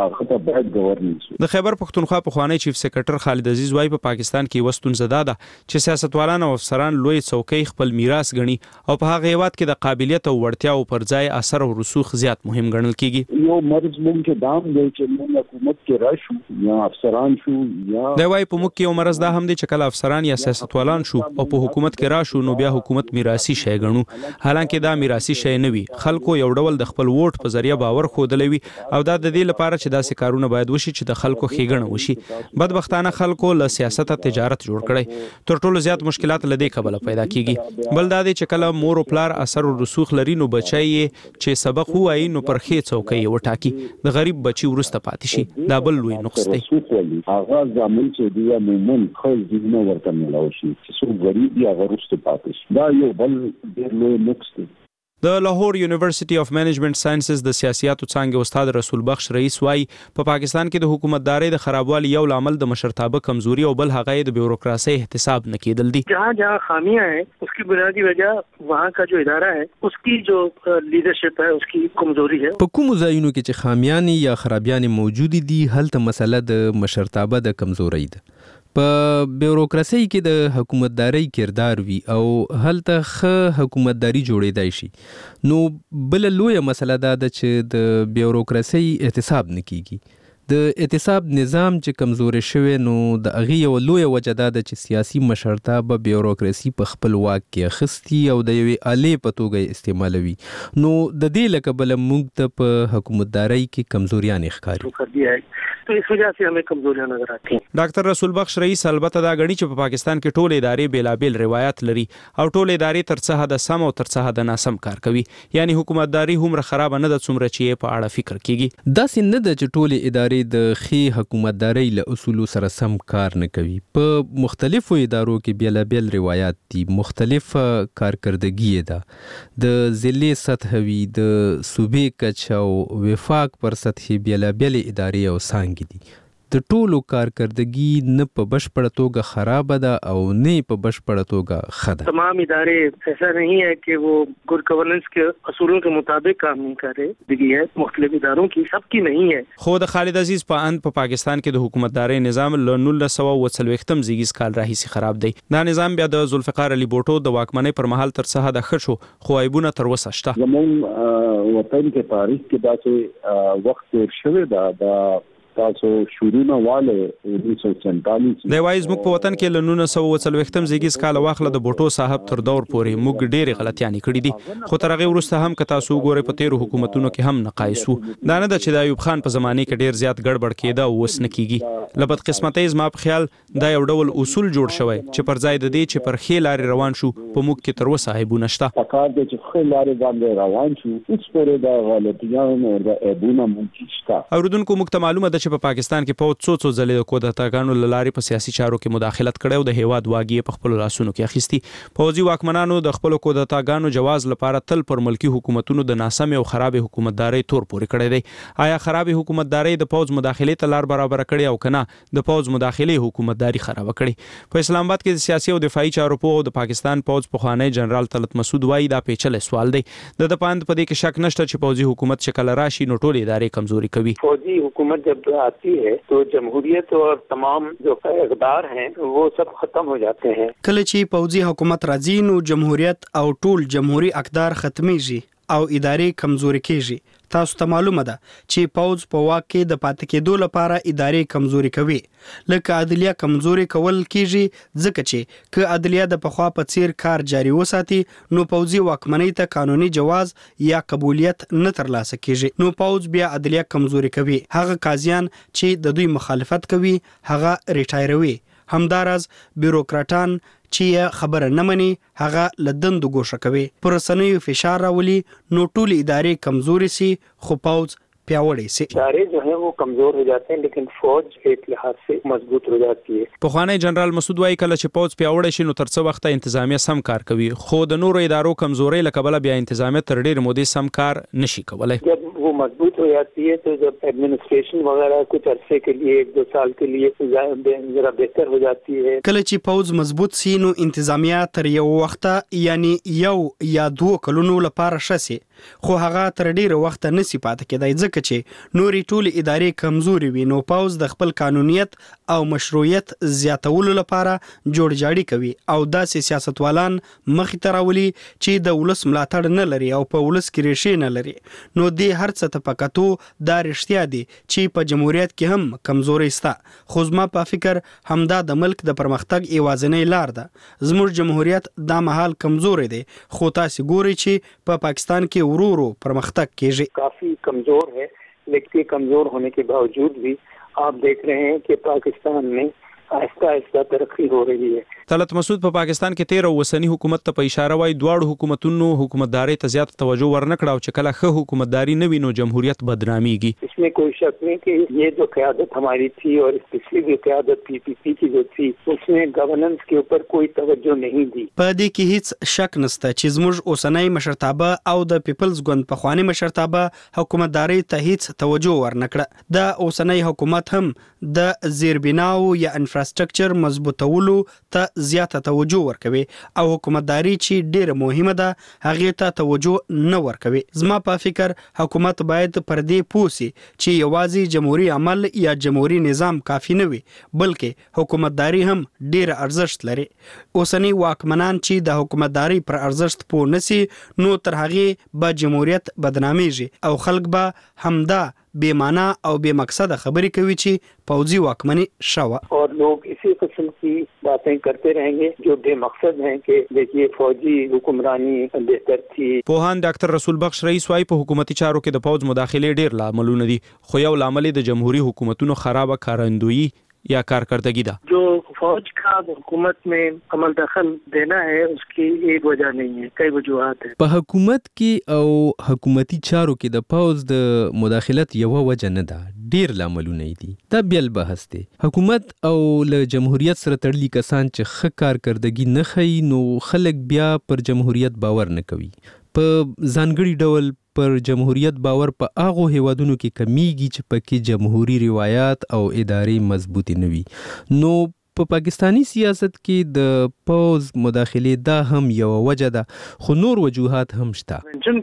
د خیبر پښتونخوا پخوانی چیف سیکرټر خالد عزیز وايي په پاکستان کې وستون زده ده چې سیاستوالان او افسران لوی څوکۍ خپل میراث ګڼي او په هغه هیواد کې د قابلیت او وړتیاو پر ځای اثر او رسوخ زیات مهم ګڼل کیږي. یو مرز ممکن دام دی چې موږ حکومت کې راشو یا افسران شو یا دی وايي په موږ کې یو مرز دا هم دی چې کله افسران یا سیاستوالان شو او په حکومت کې راشو نو بیا حکومت میراثي شی ګڼو، حالانکه دا میراثي شی نه وي. خلکو یو ډول د خپل ووټ په ذریعہ باور خوده وي او دا د دې لپاره چې داسې کارونه باید وشي چې د خلکو ښېګڼه وشي. بدبختانه خلکو له سیاست تجارت جوړ کړي. تر ټولو زیات مشکلات له دې کبله پیدا کیږي. بل دا دی چې کله مور او پلار اثر او رسوخ لري نو بچی چې سبق وایي نو پر ښې څوکۍ وټاکي، د غریب بچي ورسته پاتې شي. دا بل لوی نقص دی. هغه ځامن چې دی مومن خل ځینه ورته ملاوي شي چې څو غریب یا ورسته پاتې شي. دا یو بل ډېر لوی نقص دی. د لاهور یونیورسيټي اف منیجمنت ساينسز د سیاسياتو څانګې استاد رسول بخش رئیس وايي په پاکستان کې د حکومتداري د خرابوالي یو لامل د مشرتابه کمزوري او بل هغه د بیوروکراسي احتساب نه کېدل دي. जहाँ खामियां हैं उसकी बुनियादी वजह वहाँ का जो इदारा है उसकी जो लीडरशिप है उसकी कमजोरी है. په کوم ځایونو کې چې خامیان یا خرابیان موجود دي هلته مسله د مشرتابه د کمزوري ده. په بیوروکراسي کې د حکومتداري کردار وی او هلته ښه حکومتداري جوړېدای شي. نو بل لویه مسله دا ده چې د بیوروکراسي احتساب نه کیږي. د احتساب نظام چې کمزوري شوی نو د هغې یو لویه وجه دا ده چې سیاسي مشرتابه بیوروکراسي په خپل واک کې اخیستي او د یوې آلې په توګه استعمالوي. نو د دې له کبله موږ ته په حکومتداري کې کمزوریانې ښکاري. तो इस वजह से हमें कमजोरियां नजर आती हैं. ډاکټر رسول بخش رئیس البته دا غړي چې په پاکستان کې ټول ادارې بیلابل روایت لري او ټول ادارې تر څه حد سم او تر څه حد ناسم کار کوي. یعنی حکومتداري هم خراب نه د څومره چې په اړه فکر کیږي. دا سن نه د ټول ادارې د ښې حکومتداري له اصولو سره سم کار نه کوي. په مختلفو ادارو کې بیلابل روایت دي، مختلف کارکردګي ده، د ضلع سطح وی، د صوبې کچ او وفاق پر سطح بیلابل ادارې او څانګې دي. د ټولو کارکردګي نه په بشپړه توګه خراب ده او نه په بشپړه توګه ښه ده. تمام ادارے ایسا نہیں ہے کہ وہ گڈ گورننس کے اصولوں کے مطابق کام نہیں کر رہے. دیگر مختلف اداروں کی سب کی نہیں ہے. خو د خالد عزیز په اند په پاکستان کې د حکومتداري نظام له 1940 زیږیز کال راهیسې خراب دی. دا نظام بیا د ذوالفقار علي بوټو د واکمنۍ پر مهال تر څه حد ښه شو خو عیبونه تر اوسه شته. زموږ وطن کې تاریخ کې داسې وخت تیر شوی دا تاسو شورونه والے 1947 د وایز موږ په وطن کې له 1940 زیږیز کال واخله د بوټو صاحب تر دور پورې موږ ډېرې غلطیانې کړې دي. خو تر هغه وروسته هم که تاسو ګورئ په تیرو حکومتونو کې هم نقایصو. دا نه ده چې د ایوب خان په زمانه کې ډېر زیات ګډوډ کېده او اوس نه کیږي. له بدقسمتۍ زما په خیال دا یو ډول اصول جوړ شوی چې پر ځای د دې چې پر ښې لارې روان شو په موږ کې تر اوسه عیبونه شته. پکار دی چې ښې لارې باندې روان شو هیڅ پورې د غلطیانو او د عیبونو موجود شته. اوریدونکو موږ ته معلومه ده چې په پاکستان کې په څو ځلې د کودتاګانو له لارې په سیاسي چارو کې مداخلت کړی او د هیواد واګي په خپل لاسونو کې اخیستي. پوځي واکمنانو د خپل کودتاګانو جواز لپاره تل پر ملکی حکومتونو د ناسم او خراب حکومتداري تور پورې کړی دی. آیا خراب حکومتداري د پوځ مداخلې ته لار برابر کړي او کنه؟ نه د پوز مداخله حکومتداري خراب کړي. په اسلام آباد کې د سیاسي او دفاعي چارو په د پاکستان پوز پخوانی جنرال طلعت مسعود وایي دا پیچلې سوال دی. د پاند په دې کې شک نشته چې پوزي حکومت شکل راشي نو ټول ادارې کمزوري کوي. فوجی حکومت جب آتی ہے تو جمہوریت اور تمام جو اقدار ہیں وہ سب ختم ہو جاتے ہیں. کله چې پوزي حکومت راځي نو جمهوریت او ټول جمهوریت اقدار ختميږي او ادارې کمزوري کیږي. تاسو ته معلومه ده چې پوز په واک کې د پاتې کېدو لپاره ادارې کمزوري کوي. لکه عدلیه کمزوري کول کیږي ځکه چې که عدلیه د پخوا په څیر کار جاري وساتي نو پوزي واکمنۍ ته قانوني جواز یا قبولیت نه ترلاسه کیږي. نو پوز بیا عدلیه کمزوري کوي. هغه قاضیان چې د دوی مخالفت کوي هغه ریټایروي. همدارز بیوروکراټان چې خبره نه مني هغه لدندو ګوښه کوي. پر رسنیو فشار راولي نو ټول ادارې کمزوري سي خو پوز پیاوړی سي. ادارې جو ہیں وہ کمزور ہو جاتے ہیں لیکن فوج ایک لحاظ سے مضبوط ہو جاتی ہے. پخوانی جنرال مسعود وایي کله چې پوز پیاوړی شي نو تر څه وخت انتظامیه سم کار کوي خو د نورو ادارو کمزوري لکه بل بیا انتظامیه تر ډیر مودې سم کار نشي کولای. جب وہ مضبوط ہو جاتی ہے تو جب ایڈمنسٹریشن وغیرہ کچھ عرصے کے لیے 1-2 سال کے لیے ذرا بہتر ہو جاتی ہے. کله چې پوز مضبوط سي نو انتظامیه تر یو وخت یعنی 1 یا 2 کلونو لپاره شسي خو هغه تر ډیر وخت نسی پاتې کېدای ځکه چې نوري ټول ادارې کمزوري وي. نو پوز د خپل قانونیت او مشروعیت زیاتولو لپاره جوړ جاړي کوي او داسې سیاستوالان مخې ته راولي چې د ولس ملاتړ نه لري او په ولس کې ریښې نه لري. نو دې هر څه ته پکاتو دا رښتیا دي چې په جمهوریت کې هم کمزوري ستا خو زما په فکر همدا د ملک د پرمختګ ایوازنۍ لار ده. زموږ جمهوریت دا مهال کمزوري دی خو تاسو ګورئ چې په پاکستان کې ورو پرمختګ کیږي. کافی کمزور ہے لیکن کمزور ہونے کے باوجود بھی آپ دیکھ رہے ہیں کہ پاکستان میں آہستہ آہستہ ترقی ہو رہی ہے. طلعت مسعود په پاکستان کې 13 وسنی حکومت ته په اشاره وای دواړو حکومتونو حکومتداري ته زیات توجه ورنکړه او چې کله ښه حکومتداري نه وینو جمهوریت بدناميږي. اس میں کوئی شک نہیں کہ یہ جو قیادت ہماری تھی اور پچھلی جو قیادت PPP کی جو تھی اس میں گورننس کے اوپر کوئی توجہ نہیں دی. په دې کې هیڅ شک نشته چې زموږ اوسنۍ مشرتابه او د پیپلز ګوند په خواني مشرتابه حکومتداري ته هیڅ توجه ورنکړه. د اوسنۍ حکومت هم د زیربناو یا انفراستراکچر مضبوطولو ته زیاته توجه ورکوي او حکومتداري چې ډیره مهمه ده هغه ته توجه نه ورکوي. زما په فکر حکومت باید پر دې پوسی چې یوازې جمهوریت عمل یا جمهوریت نظام کافی نه وي بلکې حکومتداري هم ډیره ارزښت لري. اوسنی واکمنان چې د حکومتداري پر ارزښت پوه نسی نو تر هغه به جمهوریت بدناميږي او خلک به همدا بے معنی او بے مقصد خبریں کوي چې پوځي واکمني شوه اور لوگ اسی قسم کی باتیں کرتے رہیں گے جو بے مقصد ہیں کہ دیکھیے فوجی حکمرانی بہتر تھی. پوهان ډاکټر رسول بخش رئیس وايي په حکومتي چارو کې د پوز مداخله ډیر لاملونه دي خو یو لامل د جمهوریت حکومتونو خراب کارندویی یا کارکردگی ده. جو فوج کا حکومت میں عمل دخل دینا ہے اس کی ایک وجہ نہیں ہے کئی وجوہات ہیں. په حکومت کې او حکومتي چارو کې د پوز د مداخلت یو وجه نه ده ډیر لاملونه دي. دا بیل بحث دی. حکومت او له جمهوریت سره تړلي کسان چې ښه کارکردگی نه ښیي نو خلک بیا پر جمهوریت باور نه کوي. په ځانګړي ډول پر جمهوریت باور په هغو هیوادونو کې کمیږي چې پکې جمهوری روایات او ادارې مضبوطی نه وي. نو په پاکستانی سیاست کې د پوز مداخله دا هم یو وجه ده خو نور وجوهات هم شته.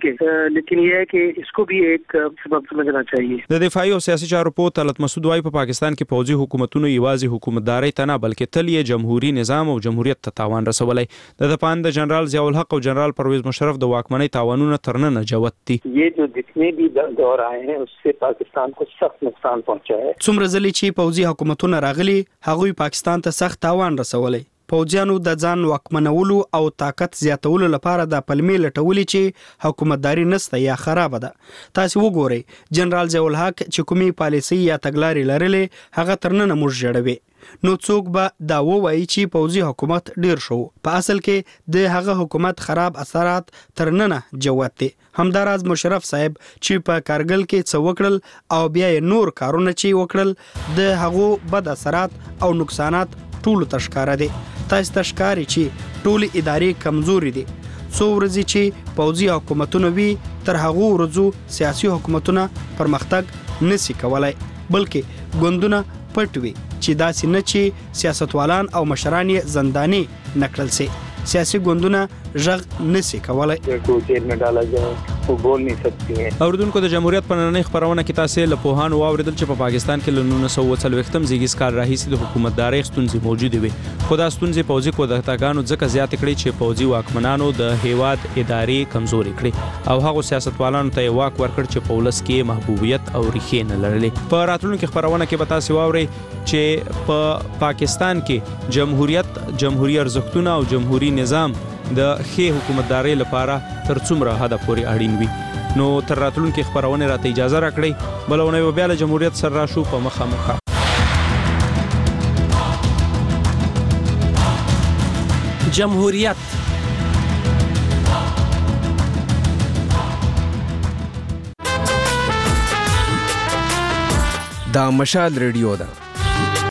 لیکن یہ ہے کہ اس کو بھی ایک سبب سمجھنا چاہیے. د دفاعي او سیاسي چارو په طلعت مسعود وايي په پاکستان کې پوځي حکومتونو یوازې حکومتداري ته نه بلکې تل یې جمهوریت نظام او جمهوریت ته تاوان رسولای. د پاند جنرال ضیاء الحق او جنرال پرویز مشرف د واکمنۍ تاوانونه ترنه جوت دي. یہ جو جتنے بھی دور آئے ہیں اس سے پاکستان کو سخت نقصان پہنچا ہے. څومره ځلې چې پوځي حکومتونه راغلي هغوی پاکستان ته سخت تاوان رسولی. پوځیانو د ځان واکمنولو او طاقت زیاتولو لپاره د پلمې لټولې چې حکومتداري نسته یا خرابه ده. تاسو وګورئ جنرال ضیاء الحق چې کومي پالیسي یا تګلارې لرلې هغه ترنه موږ جوړوي. نو څوک به دا وایي چې پوځي حکومت ډیر شو. په اصل کې د هغه حکومت خراب اثرات ترنه جوت دي. همداراز مشرف صاحب چې په کارګل کې څه وکړل او بیا نور کارونه چې وکړل د هغه بد اثرات او نقصانات ټول تشکاره دي. تاسو تشکاري چې ټول ادارې کمزوري دي. څو ورځې چې پوځي حکومتونه وي تر هغه ورځو سیاسي حکومتونه پرمختګ نشي کولای بلکې ګوندونه پټ وي چې داسې نه چې سیاستوالان او مشران یې زنداني نکړل سي. سیاسي ګوندونه ژغ نسی کولای. کوچیر نه ډالا جائے او بول نه سکتی ہیں. اوردونکو د جمهوریت په نړۍ خبرونه کې تاسو له پوهان واوریدل چې په پاکستان کې له 1940 زیږیز کال راهیسې د حکومتدارۍ ستونزې موجوده وي. خو دا ستونزې پوځي قدرتګانو ځکه زیات کړي چې پوځي واکمنانو د هیواد ادارې کمزوري کړي او هغه سیاستوالانو ته واک ورکړ چې په ولس کې محبوبیت او ریښې نه لرلې. په راتلونکو خبرونه کې به تاسو واورئ چې په پاکستان کې جمهوریت ارزښتونه او جمهوریت نظام د ښه حکومتدارۍ لپاره تر څومره حد پورې اړین وي. نو تر راتلونکي خبرونه راته اجازه راکړئ. بلونه بیا له جمهوریت سره راشو په مخامخ. جمهوریت دا مشال ریډیو ده.